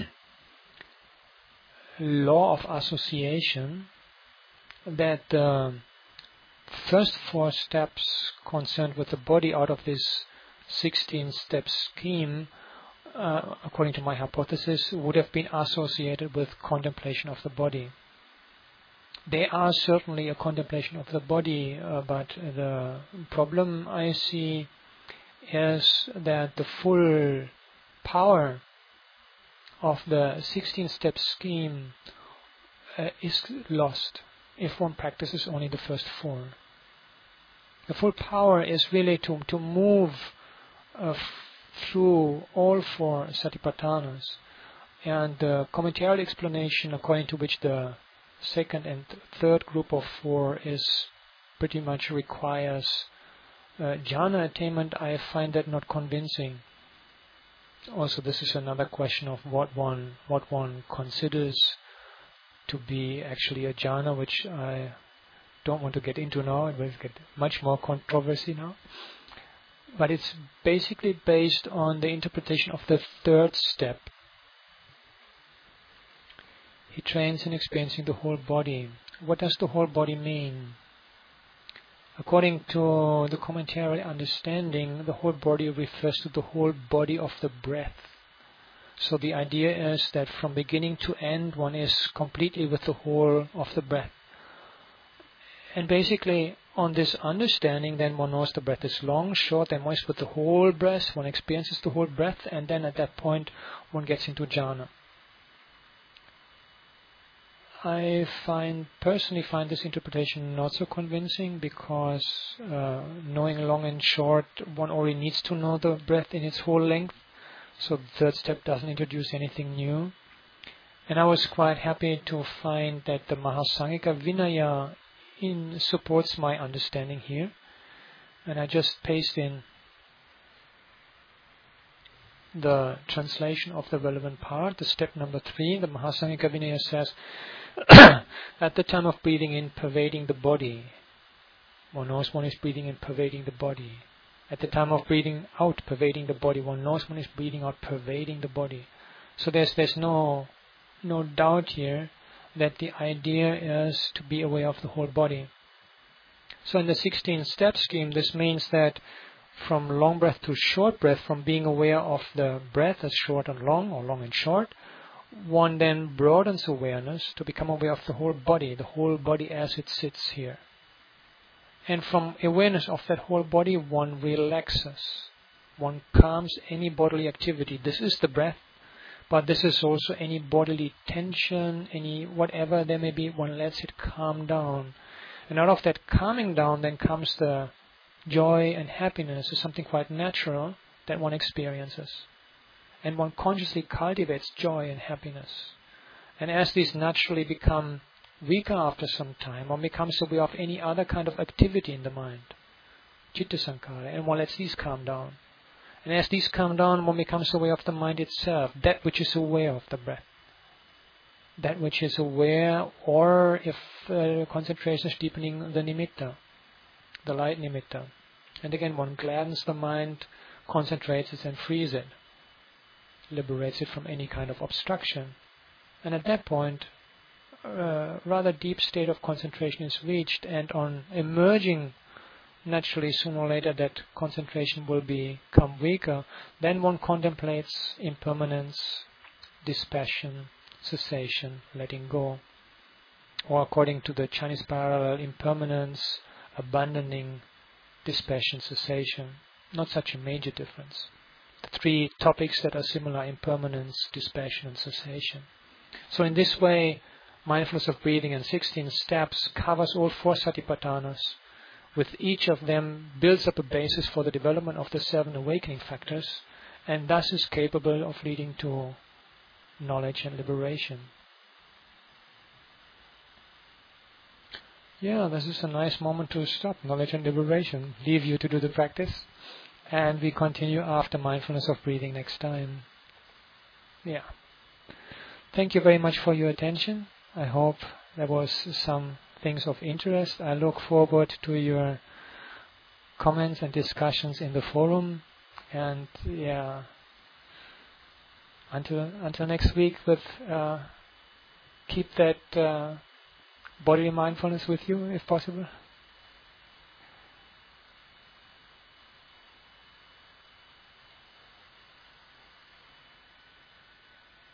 law of association that the first four steps concerned with the body out of this sixteen-step scheme, uh, according to my hypothesis, would have been associated with contemplation of the body. they are certainly a contemplation of the body, uh, but the problem I see is that the full power of the sixteen-step scheme uh, is lost if one practices only the first four. The full power is really to, to move uh, f- through all four satipatthanas, and the commentarial explanation according to which the second and third group of four is pretty much requires uh, jhana attainment, I find that not convincing. Also, this is another question of what one what one considers to be actually a jhana, which I don't want to get into now. It will get much more controversy now. But it's basically based on the interpretation of the third step. He trains in experiencing the whole body. What does the whole body mean? According to the commentary understanding, the whole body refers to the whole body of the breath. So the idea is that from beginning to end, one is completely with the whole of the breath. And basically, on this understanding, then one knows the breath is long, short, and one is with the whole breath. One experiences the whole breath, and then at that point, one gets into jhana. I find personally find this interpretation not so convincing, because uh, knowing long and short, one already needs to know the breath in its whole length. So the third step doesn't introduce anything new. And I was quite happy to find that the Mahasanghika Vinaya in supports my understanding here. And I just paste in the translation of the relevant part, the step number three. The Mahasanghika Vinaya says, at the time of breathing in, pervading the body, one knows one is breathing in, pervading the body. At the time of breathing out, pervading the body, one knows one is breathing out, pervading the body. So there's there's no no doubt here that the idea is to be aware of the whole body. So in the sixteen-step scheme, this means that from long breath to short breath, from being aware of the breath as short and long, or long and short, one then broadens awareness to become aware of the whole body, the whole body as it sits here. And from awareness of that whole body, one relaxes. One calms any bodily activity. This is the breath, but this is also any bodily tension, any whatever there may be, one lets it calm down. And out of that calming down then comes the joy and happiness, is something quite natural that one experiences. And one consciously cultivates joy and happiness. And as these naturally become weaker after some time, one becomes aware of any other kind of activity in the mind, citta sankhara, and one lets these calm down. And as these calm down, one becomes aware of the mind itself, that which is aware of the breath. That which is aware, or if uh, concentration is deepening, the nimitta, the light nimitta. And again, one gladdens the mind, concentrates it and frees it, liberates it from any kind of obstruction. And at that point, a rather deep state of concentration is reached, and on emerging naturally sooner or later that concentration will become weaker, then one contemplates impermanence, dispassion, cessation, letting go. Or according to the Chinese parallel, impermanence, abandoning, dispassion, cessation. Not such a major difference. The three topics that are similar: impermanence, dispassion, and cessation. So in this way, mindfulness of breathing in sixteen steps covers all four satipatthanas. With each of them builds up a basis for the development of the seven awakening factors, and thus is capable of leading to knowledge and liberation. Yeah, this is a nice moment to stop. Knowledge and liberation. Leave you to do the practice. And we continue after mindfulness of breathing next time. Yeah. Thank you very much for your attention. I hope there was some things of interest. I look forward to your comments and discussions in the forum. And yeah, until until next week, with uh, keep that uh, bodily mindfulness with you if possible.